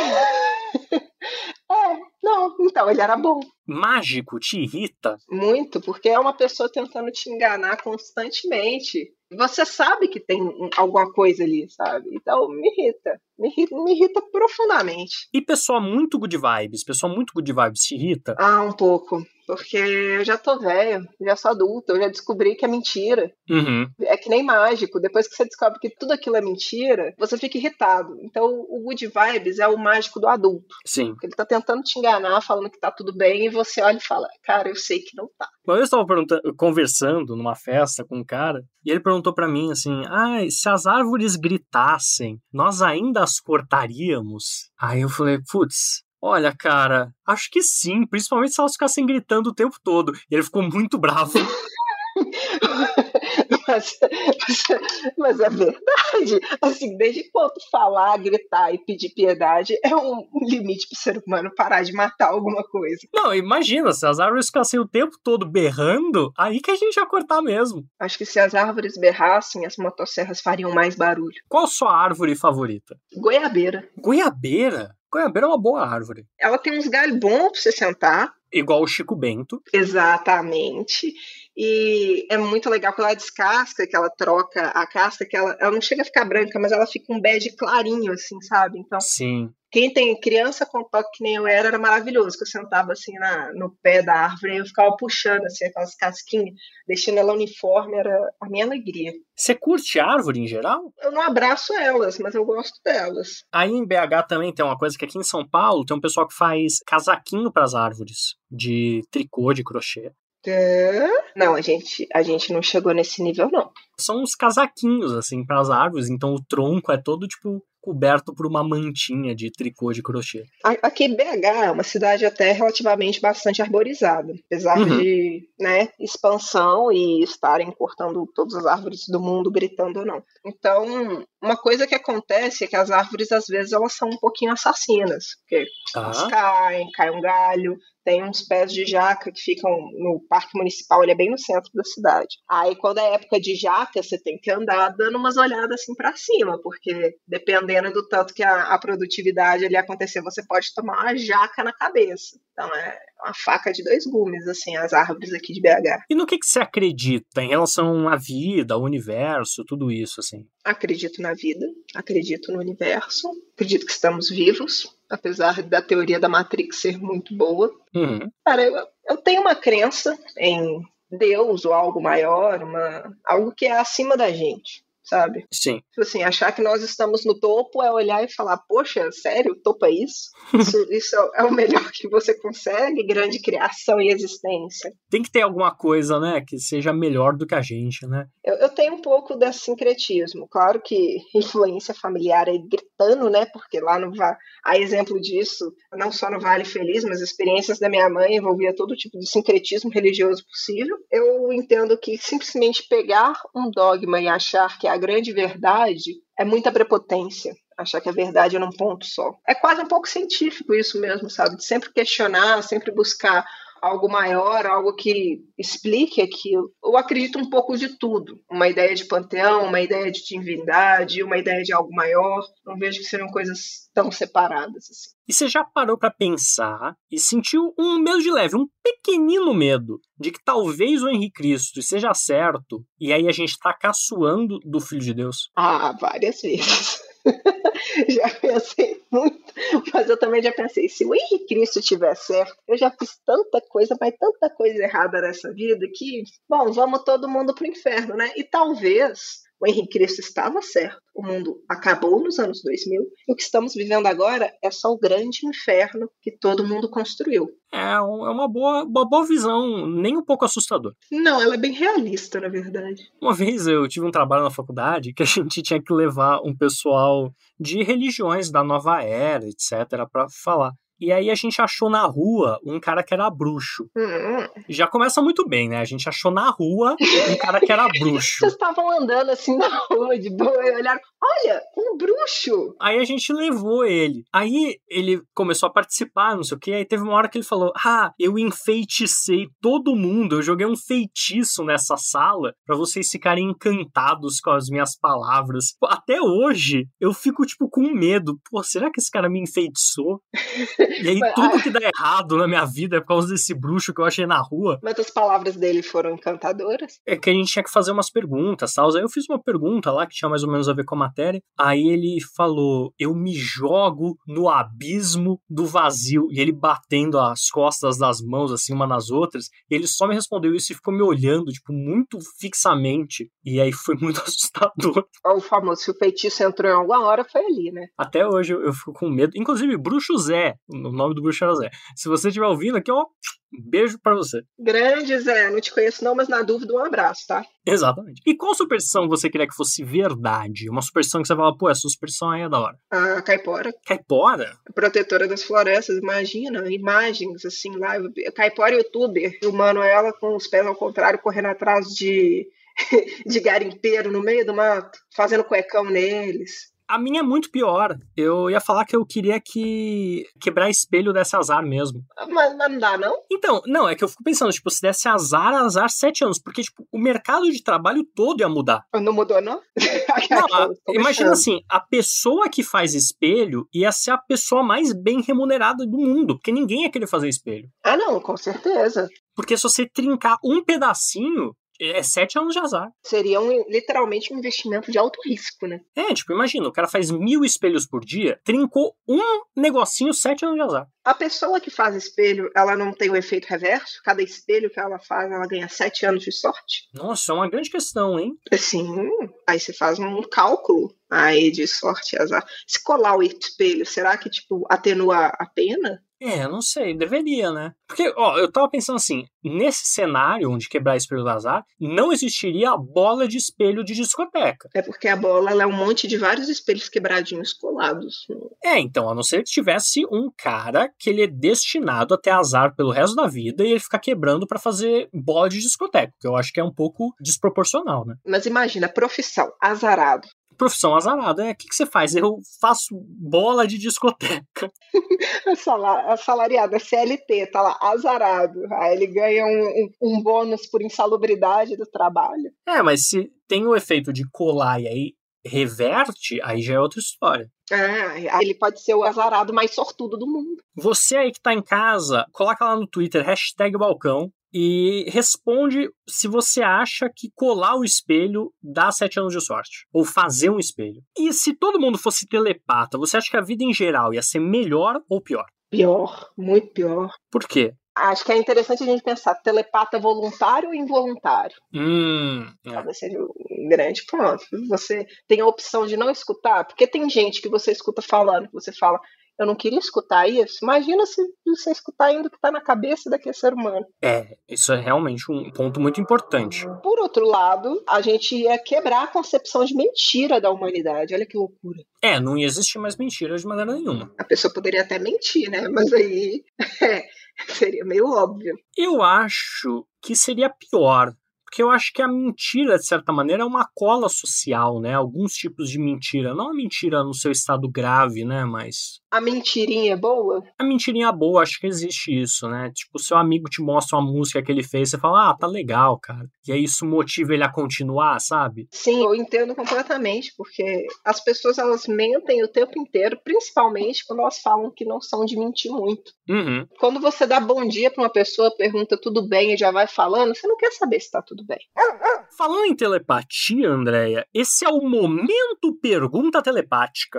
Não, então, ele era bom. Mágico te irrita? Muito, porque é uma pessoa tentando te enganar constantemente. Você sabe que tem alguma coisa ali, sabe? Então, me irrita profundamente. E pessoa muito good vibes te irrita? Ah, um pouco. Porque eu já tô velho, já sou adulta, eu já descobri que é mentira. É que nem mágico. Depois que você descobre que tudo aquilo é mentira, você fica irritado. Então, o good vibes é o mágico do adulto. Sim. Porque ele tá tentando te enganar, falando que tá tudo bem, e você olha e fala, cara, eu sei que não tá. Uma vez eu estava conversando numa festa com um cara, e ele perguntou pra mim assim, se as árvores gritassem, nós ainda as cortaríamos? Aí eu falei, putz, olha, cara, acho que sim, principalmente se elas ficassem gritando o tempo todo. E ele ficou muito bravo. Mas é verdade. Assim, desde quando falar, gritar e pedir piedade é um limite pro ser humano parar de matar alguma coisa. Não, imagina, se as árvores ficassem o tempo todo berrando, aí que a gente ia cortar mesmo. Acho que se as árvores berrassem, as motosserras fariam mais barulho. Qual a sua árvore favorita? Goiabeira. Goiabeira? Goiabeira é uma boa árvore. Ela tem uns galhos bons pra você sentar. Igual o Chico Bento. Exatamente. E é muito legal que ela descasca, que ela troca a casca, que ela não chega a ficar branca, mas ela fica um bege clarinho, assim, sabe? Então, Sim. quem tem criança com toque que nem eu era maravilhoso, que eu sentava assim no pé da árvore e eu ficava puxando assim, aquelas casquinhas, deixando ela uniforme, era a minha alegria. Você curte árvore em geral? Eu não abraço elas, mas eu gosto delas. Aí em BH também tem uma coisa que aqui em São Paulo tem um pessoal que faz casaquinho pras árvores, de tricô, de crochê. Não, a gente não chegou nesse nível, não. São uns casaquinhos, assim, pras árvores, então o tronco é todo, tipo, coberto por uma mantinha de tricô de crochê. Aqui BH é uma cidade até relativamente bastante arborizada, apesar de, né, expansão e estarem cortando todas as árvores do mundo, gritando ou não. Então, uma coisa que acontece é que as árvores, às vezes, elas são um pouquinho assassinas, porque elas cai um galho. Tem uns pés de jaca que ficam no parque municipal, ele é bem no centro da cidade. Aí, quando é época de jaca, você tem que andar dando umas olhadas assim pra cima, porque dependendo do tanto que a produtividade ali acontecer, você pode tomar uma jaca na cabeça. Então, é uma faca de dois gumes, assim, as árvores aqui de BH. E no que você acredita em relação à vida, ao universo, tudo isso, assim? Acredito na vida, acredito no universo, acredito que estamos vivos, apesar da teoria da Matrix ser muito boa. Cara, eu tenho uma crença em Deus ou algo maior, algo que é acima da gente, sabe? Sim. Tipo assim, achar que nós estamos no topo é olhar e falar, poxa, sério, o topo é isso? Isso é o melhor que você consegue? Grande criação e existência. Tem que ter alguma coisa, né, que seja melhor do que a gente, né? Eu tenho um pouco desse sincretismo. Claro que influência familiar é gritando, né? Porque lá no há exemplo disso, não só no Vale Feliz, mas experiências da minha mãe envolvia todo tipo de sincretismo religioso possível. Eu entendo que simplesmente pegar um dogma e achar que a grande verdade é muita prepotência. Achar que a verdade é num ponto só. É quase um pouco científico isso mesmo, sabe? De sempre questionar, sempre buscar algo maior, algo que explique aquilo. Eu acredito um pouco de tudo. Uma ideia de panteão, uma ideia de divindade, uma ideia de algo maior. Não vejo que sejam coisas tão separadas assim. E você já parou pra pensar e sentiu um medo de leve, um pequenino medo de que talvez o Henrique Cristo seja certo e aí a gente tá caçoando do Filho de Deus? Várias vezes. Já pensei muito, mas eu também já pensei, se o Henrique Cristo tiver certo, eu já fiz tanta coisa, mas tanta coisa errada nessa vida que, bom, vamos todo mundo pro inferno, né? E talvez o Henrique Cristo estava certo. O mundo acabou nos anos 2000 e o que estamos vivendo agora é só o grande inferno que todo mundo construiu. É uma boa visão, nem um pouco assustador. Não, ela é bem realista, na verdade. Uma vez eu tive um trabalho na faculdade que a gente tinha que levar um pessoal de religiões da nova era, etc., pra falar. E aí a gente achou na rua um cara que era bruxo. Já começa muito bem, né? A gente achou na rua um cara que era bruxo. Vocês estavam andando assim na rua de boa e olharam, olha, um bruxo! Aí a gente levou ele. Aí ele começou a participar, não sei o quê. Aí teve uma hora que ele falou, eu enfeiticei todo mundo. Eu joguei um feitiço nessa sala pra vocês ficarem encantados com as minhas palavras. Até hoje, eu fico, tipo, com medo. Pô, será que esse cara me enfeitiçou? E aí tudo que dá errado na minha vida é por causa desse bruxo que eu achei na rua. Mas as palavras dele foram encantadoras? É que a gente tinha que fazer umas perguntas, tal. Aí eu fiz uma pergunta lá que tinha mais ou menos a ver com a matéria. Aí ele falou, eu me jogo no abismo do vazio. E ele batendo as costas das mãos, assim, uma nas outras. Ele só me respondeu isso e ficou me olhando, tipo, muito fixamente. E aí foi muito assustador. O famoso, se o feitiço entrou em alguma hora, foi ali, né? Até hoje eu fico com medo. Inclusive, Bruxo Zé. O nome do bruxo era Zé. Se você estiver ouvindo aqui, ó, beijo pra você. Grande Zé, não te conheço não, mas na dúvida um abraço, tá? Exatamente. E qual superstição você queria que fosse verdade? Uma superstição que você fala, pô, essa superstição aí é da hora. A caipora. Caipora? Protetora das florestas, imagina, imagens assim lá. Caipora youtuber, filmando ela com os pés ao contrário, correndo atrás de garimpeiro no meio do mato, fazendo cuecão neles. A minha é muito pior. Eu ia falar que eu queria que quebrar espelho desse azar mesmo. Mas não dá, não? Então, não, é que eu fico pensando, tipo, se desse azar 7 anos, porque, tipo, o mercado de trabalho todo ia mudar. Não mudou, não? Não, imagina assim, a pessoa que faz espelho ia ser a pessoa mais bem remunerada do mundo, porque ninguém ia querer fazer espelho. Ah, não, com certeza. Porque se você trincar um pedacinho, é 7 anos de azar. Seria literalmente um investimento de alto risco, né? Tipo, imagina, o cara faz 1000 espelhos por dia, trincou um negocinho, 7 anos de azar. A pessoa que faz espelho, ela não tem o efeito reverso? Cada espelho que ela faz, ela ganha 7 anos de sorte? Nossa, é uma grande questão, hein? Assim, aí você faz um cálculo aí de sorte e azar. Se colar o espelho, será que, tipo, atenua a pena? Não sei, deveria, né? Porque, ó, eu tava pensando assim, nesse cenário onde quebrar espelho do azar, não existiria a bola de espelho de discoteca. É porque a bola ela é um monte de vários espelhos quebradinhos colados. Então, a não ser que tivesse um cara que ele é destinado a ter azar pelo resto da vida e ele ficar quebrando pra fazer bola de discoteca, que eu acho que é um pouco desproporcional, né? Mas imagina, profissão, azarado. Profissão azarada, o que você faz? Eu faço bola de discoteca. Assalariado, CLT, tá lá, azarado. Aí ele ganha um bônus por insalubridade do trabalho. Mas se tem o efeito de colar e aí reverte, aí já é outra história. Ele pode ser o azarado mais sortudo do mundo. Você aí que tá em casa, coloca lá no Twitter, #balcão, e responde se você acha que colar o espelho dá 7 anos de sorte. Ou fazer um espelho. E se todo mundo fosse telepata, você acha que a vida em geral ia ser melhor ou pior? Pior, muito pior. Por quê? Acho que é interessante a gente pensar, telepata voluntário ou involuntário? Talvez seja um grande ponto. Você tem a opção de não escutar, porque tem gente que você escuta falando, que você fala, eu não queria escutar isso. Imagina se você escutar ainda o que está na cabeça daquele ser humano. Isso é realmente um ponto muito importante. Por outro lado, a gente ia quebrar a concepção de mentira da humanidade. Olha que loucura. Não ia existir mais mentira de maneira nenhuma. A pessoa poderia até mentir, né? Mas aí seria meio óbvio. Eu acho que seria pior. Porque eu acho que a mentira, de certa maneira, é uma cola social, né? Alguns tipos de mentira. Não a mentira no seu estado grave, né? Mas... A mentirinha é boa? A mentirinha boa, acho que existe isso, né? Tipo, seu amigo te mostra uma música que ele fez, você fala, tá legal, cara. E aí isso motiva ele a continuar, sabe? Sim, eu entendo completamente, porque as pessoas, elas mentem o tempo inteiro, principalmente quando elas falam que não são de mentir muito. Uhum. Quando você dá bom dia pra uma pessoa, pergunta tudo bem e já vai falando, você não quer saber se tá tudo bem. Falando em telepatia, Andréia, esse é o momento pergunta telepática.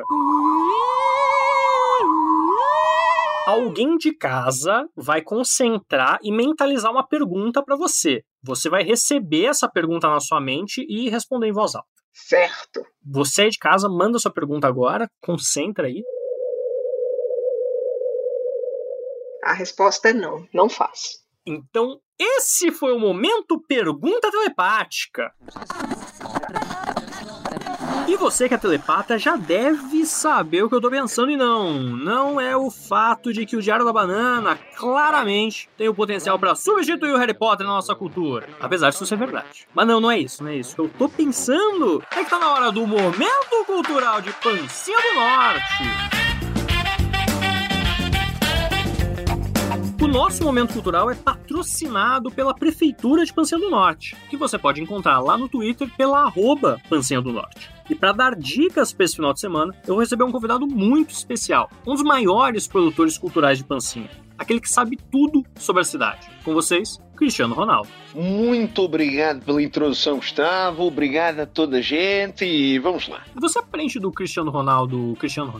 Alguém de casa vai concentrar e mentalizar uma pergunta pra você. Você vai receber essa pergunta na sua mente e responder em voz alta. Certo. Você aí de casa, manda sua pergunta agora, concentra aí. A resposta é não, não faço. Então, esse foi o momento pergunta telepática. E você que é telepata já deve saber o que eu tô pensando e não é o fato de que o Diário da Banana claramente tem o potencial pra substituir o Harry Potter na nossa cultura, apesar disso ser verdade. Mas não é isso. O que eu tô pensando é que tá na hora do momento cultural de Pancinha do Norte. O nosso momento cultural é patrocinado pela Prefeitura de Pancinha do Norte, que você pode encontrar lá no Twitter pela @Pancinha do Norte. E para dar dicas para esse final de semana, eu recebi um convidado muito especial, um dos maiores produtores culturais de Pancinha, aquele que sabe tudo sobre a cidade. Com vocês, Cristiano Ronaldo. Muito obrigado pela introdução, Gustavo. Obrigado a toda a gente e vamos lá. Você aprende do Cristiano Ronaldo?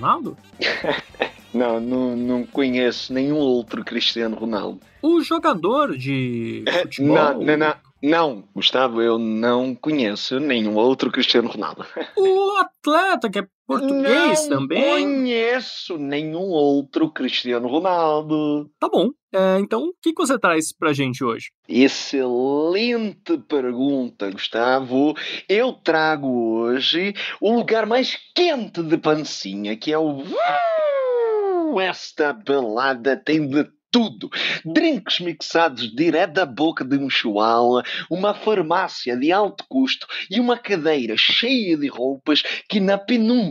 Não conheço nenhum outro Cristiano Ronaldo. O jogador de futebol? Não, Gustavo, eu não conheço nenhum outro Cristiano Ronaldo. O atleta que é português também? Não conheço nenhum outro Cristiano Ronaldo. Tá bom. Então, o que você traz pra gente hoje? Excelente pergunta, Gustavo. Eu trago hoje o lugar mais quente de Pancinha, que é o... Esta balada tem de tudo. Drinks mixados direto da boca de um chuala, uma farmácia de alto custo e uma cadeira cheia de roupas que na penumbra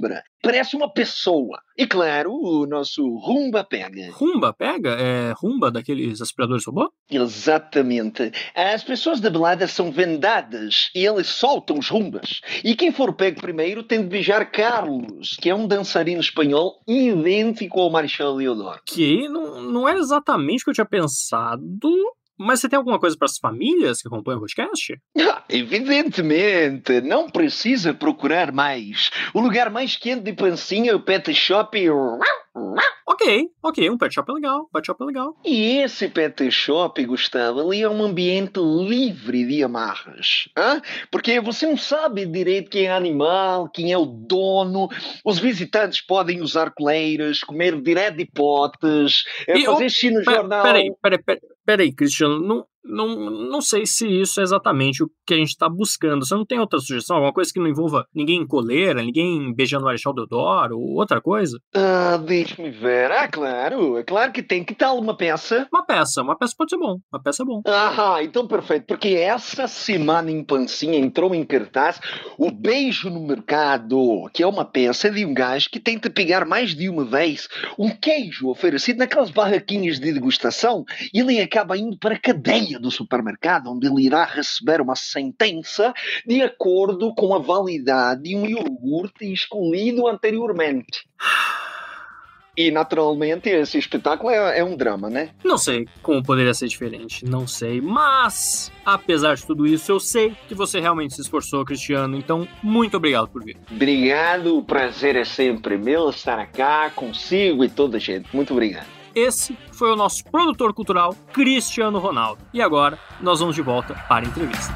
Parece uma pessoa. E claro, o nosso Rumba pega. Rumba pega? É Rumba daqueles aspiradores robô? Exatamente. As pessoas da balada são vendadas e eles soltam os rumbas. E quem for pego primeiro tem de beijar Carlos, que é um dançarino espanhol idêntico ao Marechal Deodoro. Que não era exatamente o que eu tinha pensado. Mas você tem alguma coisa para as famílias que acompanham o podcast? Evidentemente, não precisa procurar mais. O lugar mais quente de Pancinha é o Pet Shop. Ok, um pet shop é legal. E esse Pet Shop, Gustavo, ali é um ambiente livre de amarras. Hã? Porque você não sabe direito quem é animal, quem é o dono. Os visitantes podem usar coleiras, comer direto de potes, fazer xixi no jornal. Peraí, Cristiano, não sei se isso é exatamente o que a gente tá buscando. Você não tem outra sugestão? Alguma coisa que não envolva ninguém em coleira, ninguém beijando o Marechal Deodoro, ou outra coisa? Deixa-me ver. Claro. É claro que tem. Que tal uma peça? Uma peça pode ser bom. Uma peça é bom. Então perfeito. Porque essa semana em Pancinha entrou em cartaz O Beijo no Mercado, que é uma peça de um gajo que tenta pegar mais de uma vez um queijo oferecido naquelas barraquinhas de degustação e ele acaba indo para a cadeia do supermercado, onde ele irá receber uma sentença de acordo com a validade de um iogurte escolhido anteriormente. E, naturalmente, esse espetáculo é um drama, né? Não sei como poderia ser diferente, não sei. Mas, apesar de tudo isso, eu sei que você realmente se esforçou, Cristiano. Então, muito obrigado por vir. Obrigado, o prazer é sempre meu estar cá consigo e toda a gente. Muito obrigado. Esse foi o nosso produtor cultural, Cristiano Ronaldo. E agora, nós vamos de volta para a entrevista.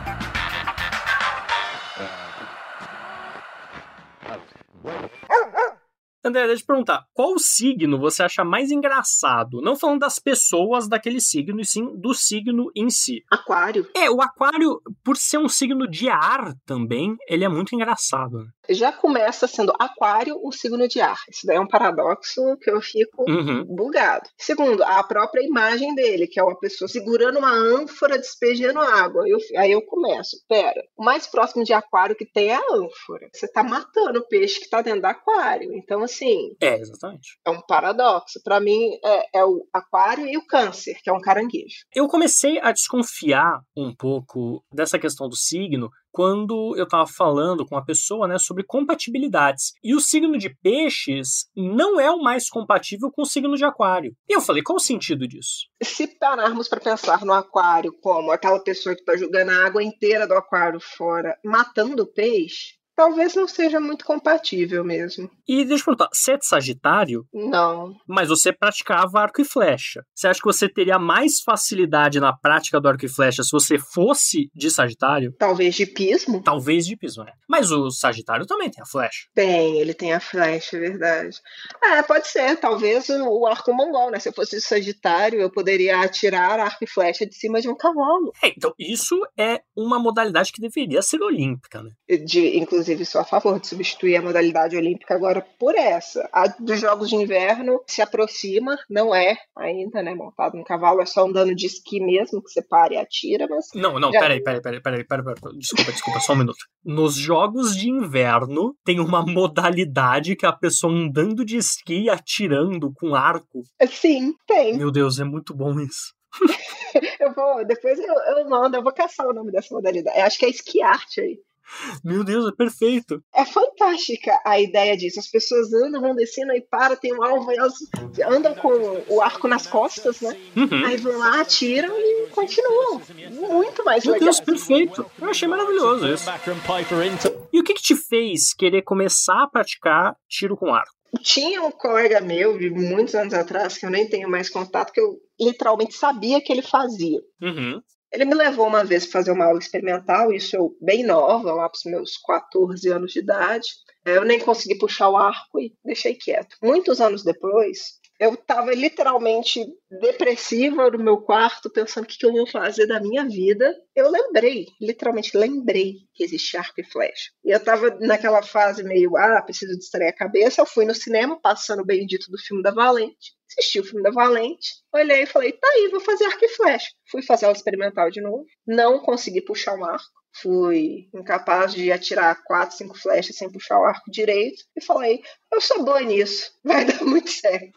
André, deixa eu te perguntar, qual signo você acha mais engraçado? Não falando das pessoas daquele signo, e sim do signo em si. Aquário. O aquário, por ser um signo de ar também, ele é muito engraçado. Já começa sendo aquário o signo de ar. Isso daí é um paradoxo que eu fico bugado. Segundo, a própria imagem dele, que é uma pessoa segurando uma ânfora despejando água. Aí eu começo, o mais próximo de aquário que tem é a ânfora. Você tá matando o peixe que tá dentro do aquário. Então, assim... exatamente. É um paradoxo. Pra mim, é o aquário e o câncer, que é um caranguejo. Eu comecei a desconfiar um pouco dessa questão do signo quando eu estava falando com uma pessoa, né, sobre compatibilidades. E o signo de peixes não é o mais compatível com o signo de aquário. E eu falei, qual o sentido disso? Se pararmos para pensar no aquário como aquela pessoa que está jogando a água inteira do aquário fora, matando o peixe, talvez não seja muito compatível mesmo. E deixa eu perguntar, você é de Sagitário? Não. Mas você praticava arco e flecha. Você acha que você teria mais facilidade na prática do arco e flecha se você fosse de Sagitário? Talvez de pismo? Talvez de pismo, né? Mas o Sagitário também tem a flecha. Ele tem a flecha, é verdade. Pode ser, talvez o arco mongol, né? Se eu fosse de Sagitário, eu poderia atirar arco e flecha de cima de um cavalo. Então isso é uma modalidade que deveria ser olímpica, né? Inclusive, sou a favor de substituir a modalidade olímpica agora por essa. A dos Jogos de Inverno se aproxima, não é ainda, né? Montado no cavalo, é só andando de esqui mesmo, que você para e atira, mas... Não, peraí. Desculpa, só um minuto. Nos Jogos de Inverno tem uma modalidade que é a pessoa andando de esqui e atirando com arco. Sim, tem. Meu Deus, é muito bom isso. Depois eu vou caçar o nome dessa modalidade. Eu acho que é esquiarte aí. Meu Deus, é perfeito. É fantástica a ideia disso. As pessoas andam, vão descendo e tem um alvo, e elas andam com o arco nas costas, né? Aí vão lá, atiram e continuam. Muito mais legal. Meu Deus, perfeito. Eu achei maravilhoso isso. E o que te fez querer começar a praticar tiro com arco? Tinha um colega meu, de muitos anos atrás, que eu nem tenho mais contato, que eu literalmente sabia que ele fazia. Ele me levou uma vez para fazer uma aula experimental, isso eu bem nova, lá para os meus 14 anos de idade. Eu nem consegui puxar o arco e deixei quieto. Muitos anos depois, eu estava literalmente depressiva no meu quarto, pensando o que eu vou fazer da minha vida. Eu literalmente lembrei que existia arco e flecha. E eu estava naquela fase meio, preciso distrair a cabeça. Eu fui no cinema, passando o bendito do filme da Valente. Assisti o filme da Valente, olhei e falei, tá aí, vou fazer arco e flecha. Fui fazer aula experimental de novo, não consegui puxar um arco. Fui incapaz de atirar 4, 5 flechas sem puxar o arco direito. E falei, Eu sou boa nisso, vai dar muito certo.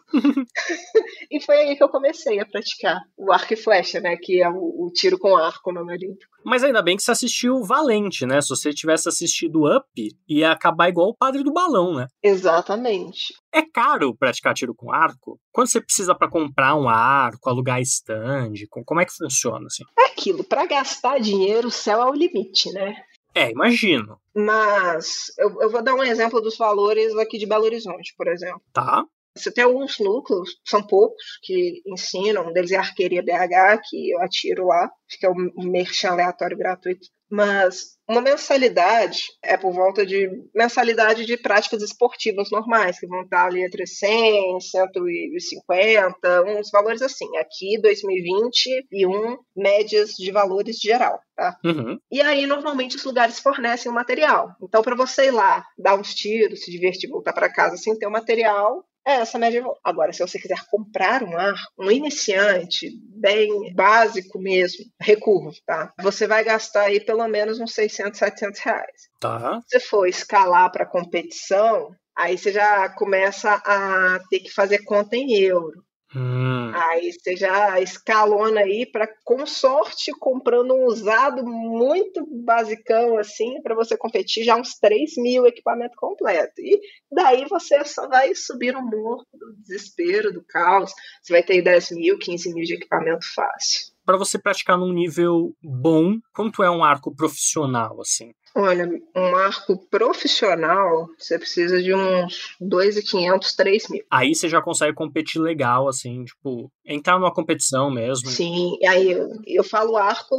E foi aí que eu comecei a praticar o arco e flecha, né? Que é o tiro com arco no olímpico. Mas ainda bem que você assistiu Valente, né? Se você tivesse assistido Up, ia acabar igual o Padre do Balão, né? Exatamente. É caro praticar tiro com arco? Quando você precisa para comprar um arco, alugar stand, como é que funciona, assim? É aquilo, para gastar dinheiro, o céu é o limite, né? Imagino. Mas eu vou dar um exemplo dos valores aqui de Belo Horizonte, por exemplo. Tá. Você tem alguns núcleos, são poucos, que ensinam, um deles é a Arqueria BH, que eu atiro lá, que é um merchan aleatório gratuito. Mas uma mensalidade é por volta de mensalidade de práticas esportivas normais, que vão estar ali entre 100, 150, uns valores assim. Aqui, 2021, médias de valores geral, tá? Uhum. E aí, normalmente, os lugares fornecem o material. Então, para você ir lá, dar uns tiros, se divertir, voltar para casa sem ter o material, essa média. Agora, se você quiser comprar um arco, um iniciante, bem básico mesmo, recurvo, tá? Você vai gastar aí pelo menos uns 600, 700 reais. Tá. Se você for escalar para competição, aí você já começa a ter que fazer conta em euro. Aí você já escalona aí para, com sorte, comprando um usado muito basicão assim, para você competir já uns 3.000 equipamento completo. E daí você só vai subir no morro do desespero, do caos. Você vai ter 10.000, 15.000 de equipamento fácil. Para você praticar num nível bom, quanto é um arco profissional, assim? Olha, um arco profissional, você precisa de uns 2.500, 3.000. Aí você já consegue competir legal, assim, tipo, entrar numa competição mesmo. Sim, e aí eu falo arco,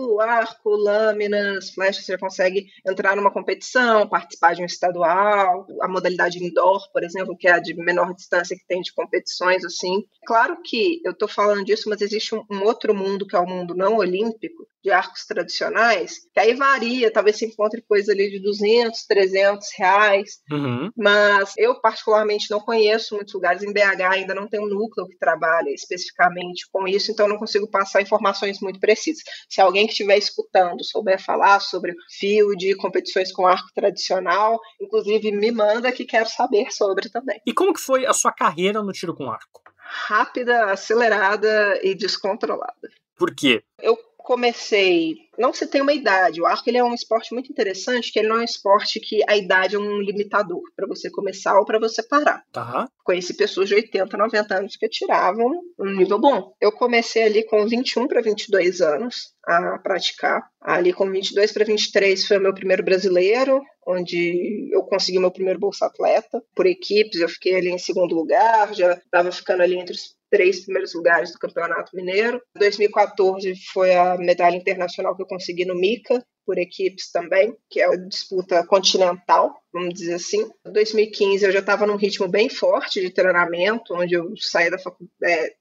lâminas, flechas, você já consegue entrar numa competição, participar de um estadual, a modalidade indoor, por exemplo, que é a de menor distância que tem de competições, assim. Claro que eu tô falando disso, mas existe um outro mundo, que é o mundo não olímpico, de arcos tradicionais, que aí varia, talvez se encontre coisa ali de 200, 300 reais, mas eu particularmente não conheço muitos lugares, em BH ainda não tem um núcleo que trabalha especificamente com isso, então não consigo passar informações muito precisas. Se alguém que estiver escutando souber falar sobre fio de competições com arco tradicional, inclusive me manda, que quero saber sobre também. E como que foi a sua carreira no tiro com arco? Rápida, acelerada e descontrolada. Por quê? Eu comecei, não se tem uma idade, o arco ele é um esporte muito interessante, que ele não é um esporte que a idade é um limitador para você começar ou para você parar. Tá. Conheci pessoas de 80, 90 anos que atiravam um nível bom. Eu comecei ali com 21 para 22 anos a praticar. Ali com 22 para 23 foi o meu primeiro brasileiro, onde eu consegui meu primeiro Bolsa Atleta por equipes. Eu fiquei ali em segundo lugar, já estava ficando ali entre os 3 primeiros lugares do Campeonato Mineiro. 2014 foi a medalha internacional que eu consegui no MICA, por equipes também, que é a disputa continental, vamos dizer assim. Em 2015 eu já estava num ritmo bem forte de treinamento, onde eu saí da faculdade,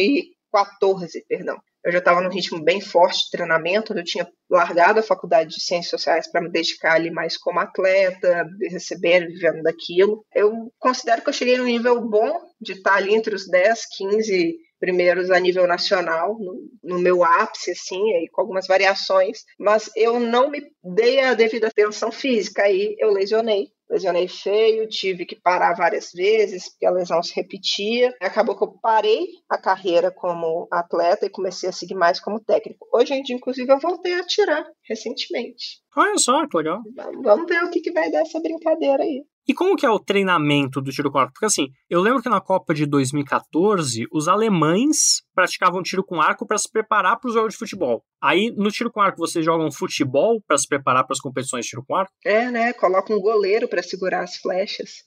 2014, perdão. Eu já estava num ritmo bem forte de treinamento, onde eu tinha largado a faculdade de Ciências Sociais para me dedicar ali mais como atleta, recebendo, vivendo daquilo. Eu considero que eu cheguei num nível bom de estar ali entre os 10, 15 primeiros a nível nacional, no meu ápice, assim, aí, com algumas variações, mas eu não me dei a devida atenção física, aí eu lesionei feio, tive que parar várias vezes, porque a lesão se repetia. Acabou que eu parei a carreira como atleta e comecei a seguir mais como técnico. Hoje em dia, inclusive, eu voltei a atirar recentemente. Olha só, que legal. Vamos ver o que vai dar essa brincadeira aí. E como que é o treinamento do tiro com arco? Porque assim, eu lembro que na Copa de 2014, os alemães praticavam tiro com arco para se preparar para os jogos de futebol. Aí, no tiro com arco, vocês jogam futebol para se preparar para as competições de tiro com arco? É, né? Coloca um goleiro para segurar as flechas.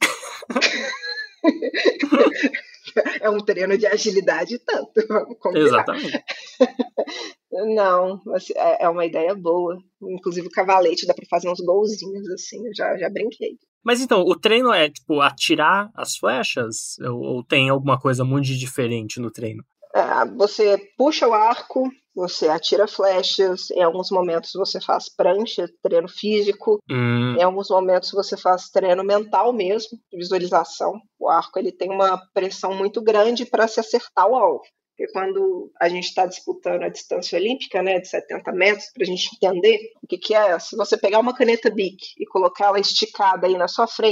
É um treino de agilidade tanto, vamos combinar. Exatamente. Não, é uma ideia boa. Inclusive o cavalete dá pra fazer uns golzinhos assim, eu já brinquei. Mas então, o treino é, tipo, atirar as flechas? Ou tem alguma coisa muito diferente no treino? Você puxa o arco, você atira flechas, em alguns momentos você faz prancha, treino físico, em alguns momentos você faz treino mental mesmo, de visualização. O arco ele tem uma pressão muito grande para se acertar o alvo. Porque quando a gente está disputando a distância olímpica, né, de 70 metros, para a gente entender o que é, se você pegar uma caneta Bic e colocar ela esticada aí na sua frente,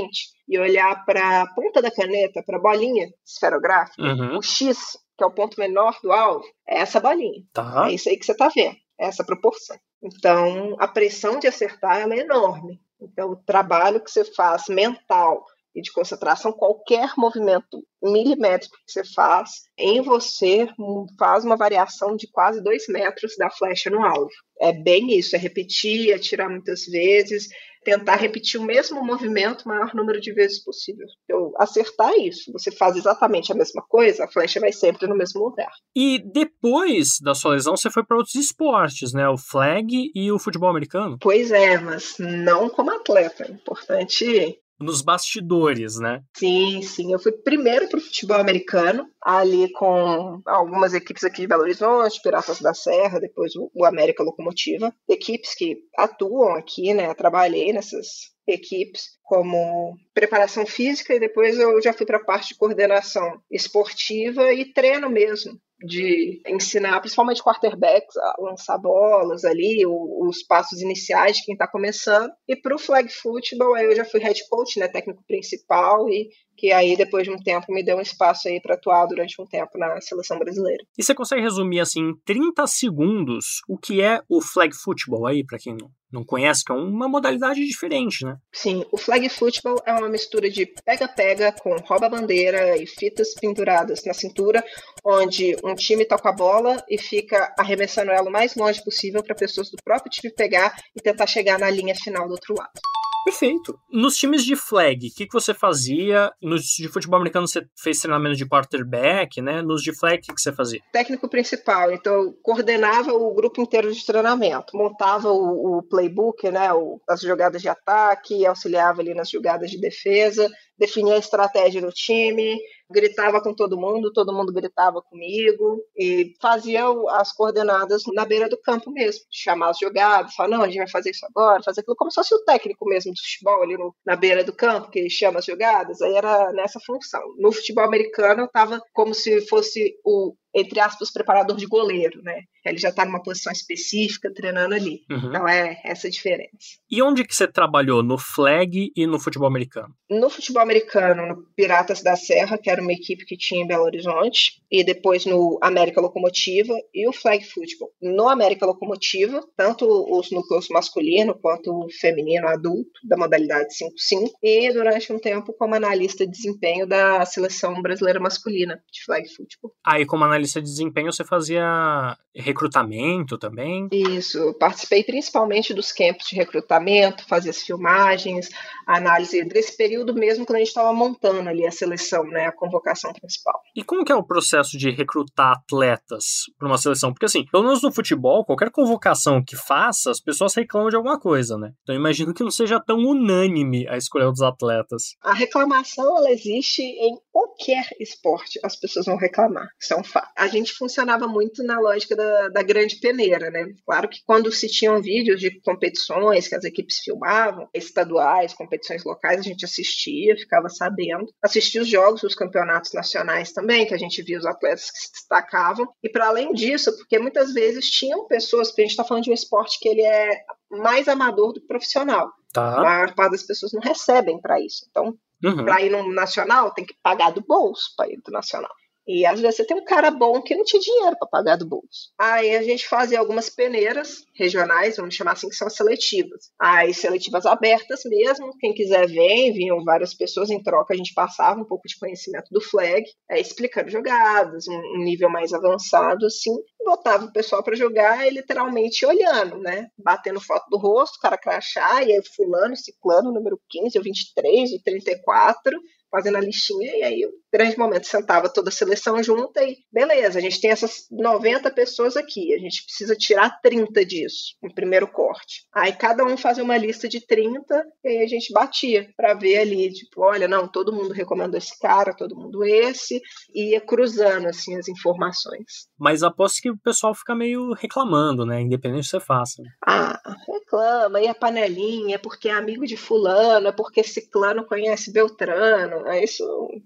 e olhar para a ponta da caneta, para a bolinha esferográfica, o X, que é o ponto menor do alvo, é essa bolinha. Tá. É isso aí que você está vendo, é essa proporção. Então, a pressão de acertar ela é enorme. Então, o trabalho que você faz mental e de concentração, qualquer movimento milimétrico que você faz em você faz uma variação de quase 2 metros da flecha no alvo. É bem isso, é repetir, atirar muitas vezes, tentar repetir o mesmo movimento o maior número de vezes possível. Então, acertar isso, você faz exatamente a mesma coisa, a flecha vai sempre no mesmo lugar. E depois da sua lesão, você foi para outros esportes, né? O flag e o futebol americano? Pois é, mas não como atleta. É importante... Nos bastidores, né? Sim. Eu fui primeiro para o futebol americano, ali com algumas equipes aqui de Belo Horizonte, Piratas da Serra, depois o América Locomotiva. Equipes que atuam aqui, né? Trabalhei nessas equipes como preparação física e depois eu já fui para a parte de coordenação esportiva e treino mesmo, de ensinar principalmente quarterbacks a lançar bolas ali, os passos iniciais de quem está começando. E para o flag football, aí eu já fui head coach, né, técnico principal, e que aí depois de um tempo me deu um espaço aí para atuar durante um tempo na seleção brasileira. E você consegue resumir assim em 30 segundos o que é o flag football aí, para quem não conhece, que é uma modalidade diferente, né? Sim, o flag football é uma mistura de pega-pega com rouba-bandeira e fitas penduradas na cintura, onde um time toca a bola e fica arremessando ela o mais longe possível para pessoas do próprio time pegar e tentar chegar na linha final do outro lado. Perfeito. Nos times de flag, o que você fazia? Nos de futebol americano você fez treinamento de quarterback, né? Nos de flag, o que você fazia? Técnico principal, então eu coordenava o grupo inteiro de treinamento, montava o playbook, né? As jogadas de ataque, auxiliava ali nas jogadas de defesa, definia a estratégia do time, gritava com todo mundo gritava comigo e fazia as coordenadas na beira do campo mesmo, chamar as jogadas, falar, não, a gente vai fazer isso agora, fazer aquilo, como se fosse o técnico mesmo do futebol ali na beira do campo, que chama as jogadas, aí era nessa função. No futebol americano eu estava como se fosse entre aspas, preparador de goleiro, né? Ele já está numa posição específica, treinando ali. Então é essa a diferença. E onde que você trabalhou? No flag e no futebol americano? No futebol americano, no Piratas da Serra, que era uma equipe que tinha em Belo Horizonte, e depois no América Locomotiva e o flag football. No América Locomotiva, tanto os núcleos masculino quanto o feminino adulto, da modalidade 5-5, e durante um tempo como analista de desempenho da seleção brasileira masculina de flag football. Aí, como analista de desempenho, você fazia recrutamento também? Isso, eu participei principalmente dos campos de recrutamento, fazia as filmagens, a análise desse período mesmo quando a gente estava montando ali a seleção, né, a convocação principal. E como que é o processo de recrutar atletas para uma seleção? Porque assim, pelo menos no futebol, qualquer convocação que faça, as pessoas reclamam de alguma coisa, né? Então eu imagino que não seja tão unânime a escolha dos atletas. A reclamação, ela existe em qualquer esporte, as pessoas vão reclamar, isso é um fato. A gente funcionava muito na lógica da grande peneira, né? Claro que quando se tinham vídeos de competições que as equipes filmavam, estaduais, competições locais, a gente assistia, ficava sabendo. Assistia os jogos, os campeonatos nacionais também, que a gente via os atletas que se destacavam. E para além disso, porque muitas vezes tinham pessoas, porque a gente está falando de um esporte que ele é mais amador do que profissional. Tá. A maior parte das pessoas não recebem para isso. Então, para ir no nacional, tem que pagar do bolso para ir do nacional. E às vezes você tem um cara bom que não tinha dinheiro para pagar do bolso. Aí a gente fazia algumas peneiras regionais, vamos chamar assim, que são seletivas. Aí seletivas abertas mesmo, quem quiser vinham várias pessoas em troca, a gente passava um pouco de conhecimento do flag, explicando jogadas, um nível mais avançado assim, e botava o pessoal para jogar e literalmente olhando, né? Batendo foto do rosto, cara crachá, e aí fulano, ciclano, número 15, o 23, o 34, fazendo a listinha, e aí, no grande momento, sentava toda a seleção junta e, beleza, a gente tem essas 90 pessoas aqui, a gente precisa tirar 30 disso, no primeiro corte. Aí cada um fazia uma lista de 30, e aí a gente batia para ver ali, tipo, olha, não, todo mundo recomendou esse cara, todo mundo esse, e ia cruzando, assim, as informações. Mas aposto que o pessoal fica meio reclamando, né, independente do que você faça. Ah, reclama, e a panelinha, é porque é amigo de fulano, é porque ciclano conhece Beltrano, isso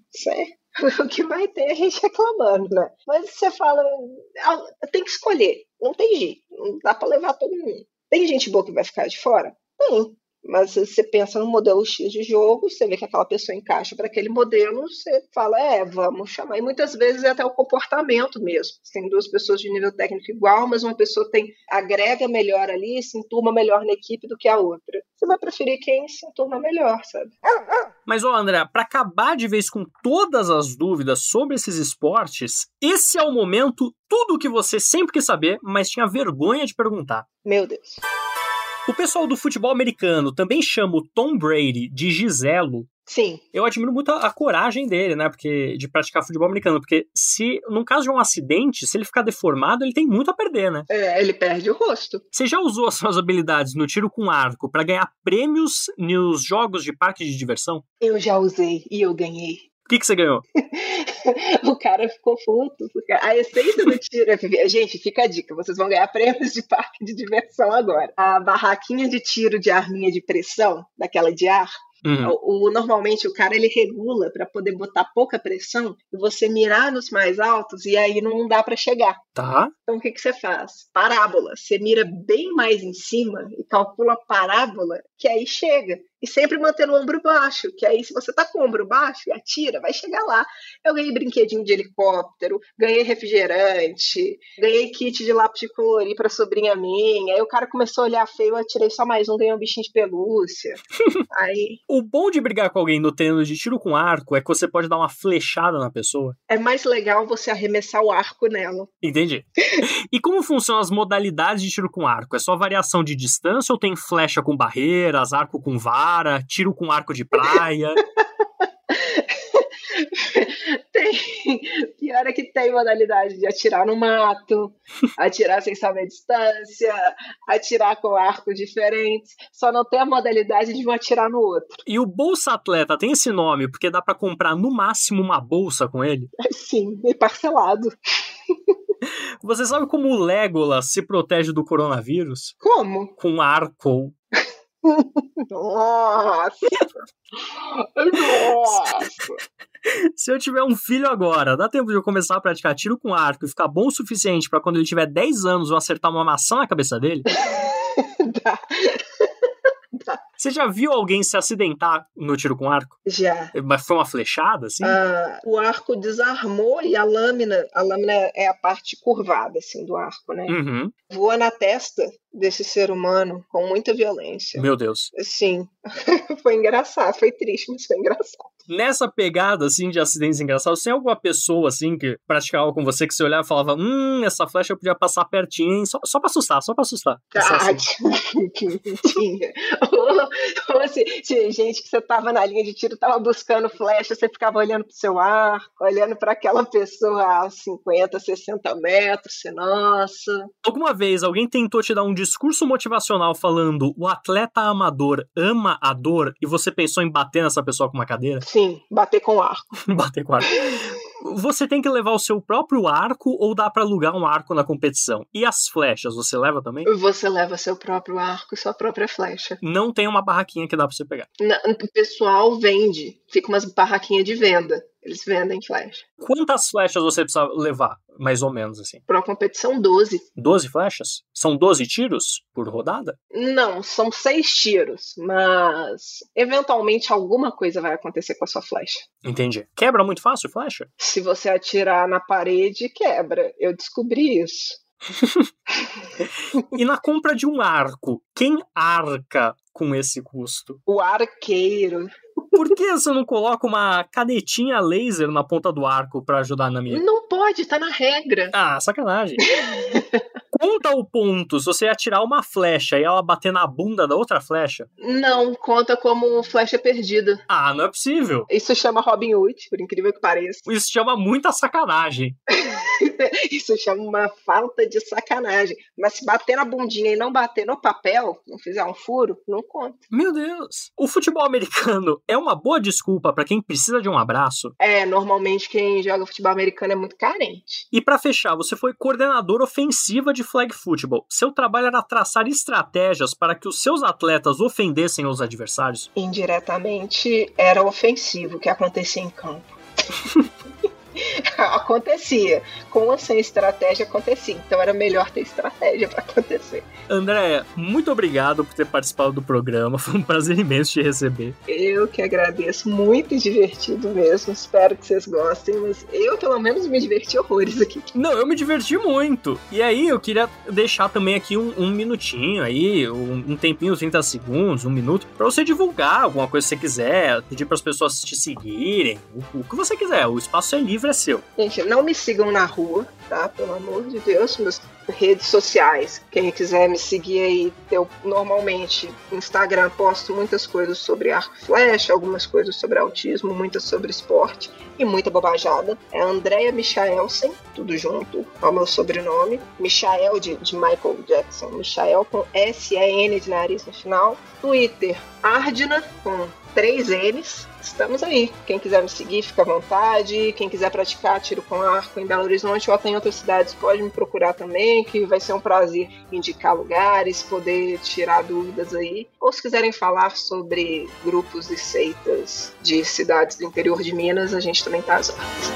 é o que vai ter a gente reclamando, né? Mas você fala, tem que escolher, não tem jeito, não dá pra levar todo mundo. Tem gente boa que vai ficar de fora? Tem. Mas você pensa no modelo X de jogo, você vê que aquela pessoa encaixa para aquele modelo, você fala, vamos chamar. E muitas vezes é até o comportamento mesmo. Você tem duas pessoas de nível técnico igual, mas uma pessoa agrega melhor ali, se enturma melhor na equipe do que a outra. Você vai preferir quem se enturma melhor, sabe? Mas, André, para acabar de vez com todas as dúvidas sobre esses esportes, esse é o momento, tudo o que você sempre quis saber, mas tinha vergonha de perguntar. Meu Deus. O pessoal do futebol americano também chama o Tom Brady de Giselo. Sim. Eu admiro muito a coragem dele, né, de praticar futebol americano, porque no caso de um acidente, se ele ficar deformado, ele tem muito a perder, né? Ele perde o rosto. Você já usou as suas habilidades no tiro com arco para ganhar prêmios nos jogos de parque de diversão? Eu já usei e eu ganhei. O que você ganhou? O cara ficou puto. A essência do tiro... Gente, fica a dica. Vocês vão ganhar prêmios de parque de diversão agora. A barraquinha de tiro de arminha de pressão, daquela de ar, normalmente o cara ele regula para poder botar pouca pressão e você mirar nos mais altos e aí não dá para chegar. Tá. Então o que você faz? Parábola. Você mira bem mais em cima e calcula a parábola que aí chega. E sempre mantendo o ombro baixo, que aí se você tá com o ombro baixo e atira, vai chegar lá. Eu ganhei brinquedinho de helicóptero, ganhei refrigerante, ganhei kit de lápis de colorir pra sobrinha minha. Aí o cara começou a olhar feio, eu atirei só mais um, ganhei um bichinho de pelúcia. Aí... O bom de brigar com alguém no treino de tiro com arco é que você pode dar uma flechada na pessoa. É mais legal você arremessar o arco nela. Entendi. E como funcionam as modalidades de tiro com arco? É só variação de distância ou tem flecha com barreiras, arco com vara, tiro com arco de praia? Pior é que tem modalidade de atirar no mato, atirar sem saber a distância, atirar com arcos diferentes, só não tem a modalidade de um atirar no outro. E o Bolsa Atleta tem esse nome porque dá pra comprar no máximo uma bolsa com ele? Sim, e parcelado. Você sabe como o Legolas se protege do coronavírus? Como? Com arco. Nossa! Nossa! Se eu tiver um filho agora, dá tempo de eu começar a praticar tiro com arco e ficar bom o suficiente pra quando ele tiver 10 anos eu acertar uma maçã na cabeça dele? Dá. Você já viu alguém se acidentar no tiro com arco? Já. Mas foi uma flechada, assim? O arco desarmou e a lâmina é a parte curvada, assim, do arco, né? Uhum. Voa na testa desse ser humano com muita violência. Meu Deus. Sim. Foi engraçado, foi triste, mas foi engraçado. Nessa pegada, assim, de acidentes engraçados, tem alguma pessoa, assim, que praticava com você, que você olhava e falava, essa flecha podia passar pertinho, hein? Só pra assustar. Tinha. Ou assim, tinha gente que você tava na linha de tiro, tava buscando flecha, você ficava olhando pro seu arco, olhando pra aquela pessoa a 50, 60 metros, você, nossa. Alguma vez alguém tentou te dar um discurso motivacional falando o atleta amador ama a dor e você pensou em bater nessa pessoa com uma cadeira? Sim, bater com arco. Bater com arco. Você tem que levar o seu próprio arco ou dá pra alugar um arco na competição? E as flechas, você leva também? Você leva seu próprio arco e sua própria flecha. Não tem uma barraquinha que dá pra você pegar? O pessoal vende. Fica umas barraquinhas de venda. Eles vendem flecha. Quantas flechas você precisa levar, mais ou menos, assim? Para a competição, 12. 12 flechas? São 12 tiros por rodada? Não, são 6 tiros, mas eventualmente alguma coisa vai acontecer com a sua flecha. Entendi. Quebra muito fácil a flecha? Se você atirar na parede, quebra. Eu descobri isso. E na compra de um arco, quem arca com esse custo? O arqueiro. Por que você não coloca uma canetinha laser na ponta do arco pra ajudar na mira? Não pode, tá na regra. Ah, sacanagem. Conta o ponto se você atirar uma flecha e ela bater na bunda da outra flecha? Não, conta como flecha perdida. Ah, não é possível. Isso chama Robin Hood, por incrível que pareça. Isso chama muita sacanagem. Isso chama uma falta de sacanagem. Mas se bater na bundinha e não bater no papel, não fizer um furo, não conta. Meu Deus. O futebol americano é uma boa desculpa pra quem precisa de um abraço? Normalmente quem joga futebol americano é muito carente. E pra fechar, você foi coordenadora ofensiva de flag football. Seu trabalho era traçar estratégias para que os seus atletas ofendessem os adversários? Indiretamente era ofensivo o que acontecia em campo. acontecia. Com ou sem estratégia acontecia. Então era melhor ter estratégia para acontecer. André, muito obrigado por ter participado do programa. Foi um prazer imenso te receber. Eu que agradeço. Muito divertido mesmo. Espero que vocês gostem. Mas eu, pelo menos, me diverti horrores aqui. Não, eu me diverti muito. E aí, eu queria deixar também aqui um minutinho aí, um tempinho, 30 segundos, 1 minuto, pra você divulgar alguma coisa que você quiser, pedir pras pessoas te seguirem, o que você quiser. O espaço é livre, é seu. Gente, não me sigam na rua, tá? Pelo amor de Deus, meus redes sociais. Quem quiser me seguir aí, eu normalmente no Instagram posto muitas coisas sobre arco e flecha, algumas coisas sobre autismo, muitas sobre esporte e muita bobajada. É Andrea Michaelsen, tudo junto, é o meu sobrenome. Michael de Michael Jackson, Michael com S-E-N de nariz no final. Twitter, Ardina com 3 N's. Estamos aí. Quem quiser me seguir, fica à vontade. Quem quiser praticar tiro com arco em Belo Horizonte ou até em outras cidades, pode me procurar também, que vai ser um prazer indicar lugares, poder tirar dúvidas aí. Ou se quiserem falar sobre grupos e seitas de cidades do interior de Minas, a gente também tá às ordens.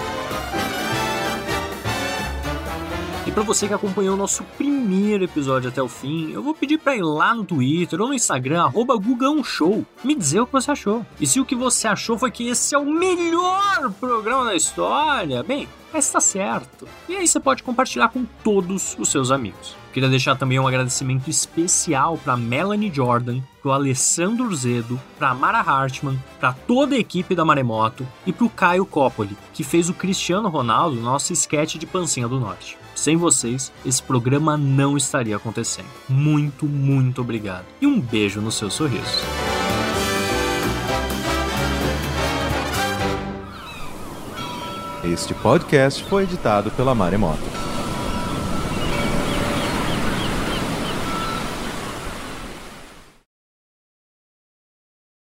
E pra você que acompanhou o nosso primeiro episódio até o fim, eu vou pedir pra ir lá no Twitter ou no Instagram, @GugãoShow, me dizer o que você achou. E se o que você achou foi que esse é o melhor programa da história, bem, mas tá certo. E aí você pode compartilhar com todos os seus amigos. Queria deixar também um agradecimento especial pra Melanie Jordan, pro Alessandro Zedo, pra Mara Hartmann, pra toda a equipe da Maremoto e pro Caio Coppoli, que fez o Cristiano Ronaldo no nosso esquete de Pancinha do Norte. Sem vocês, esse programa não estaria acontecendo. Muito, muito obrigado. E um beijo no seu sorriso. Este podcast foi editado pela Maremoto.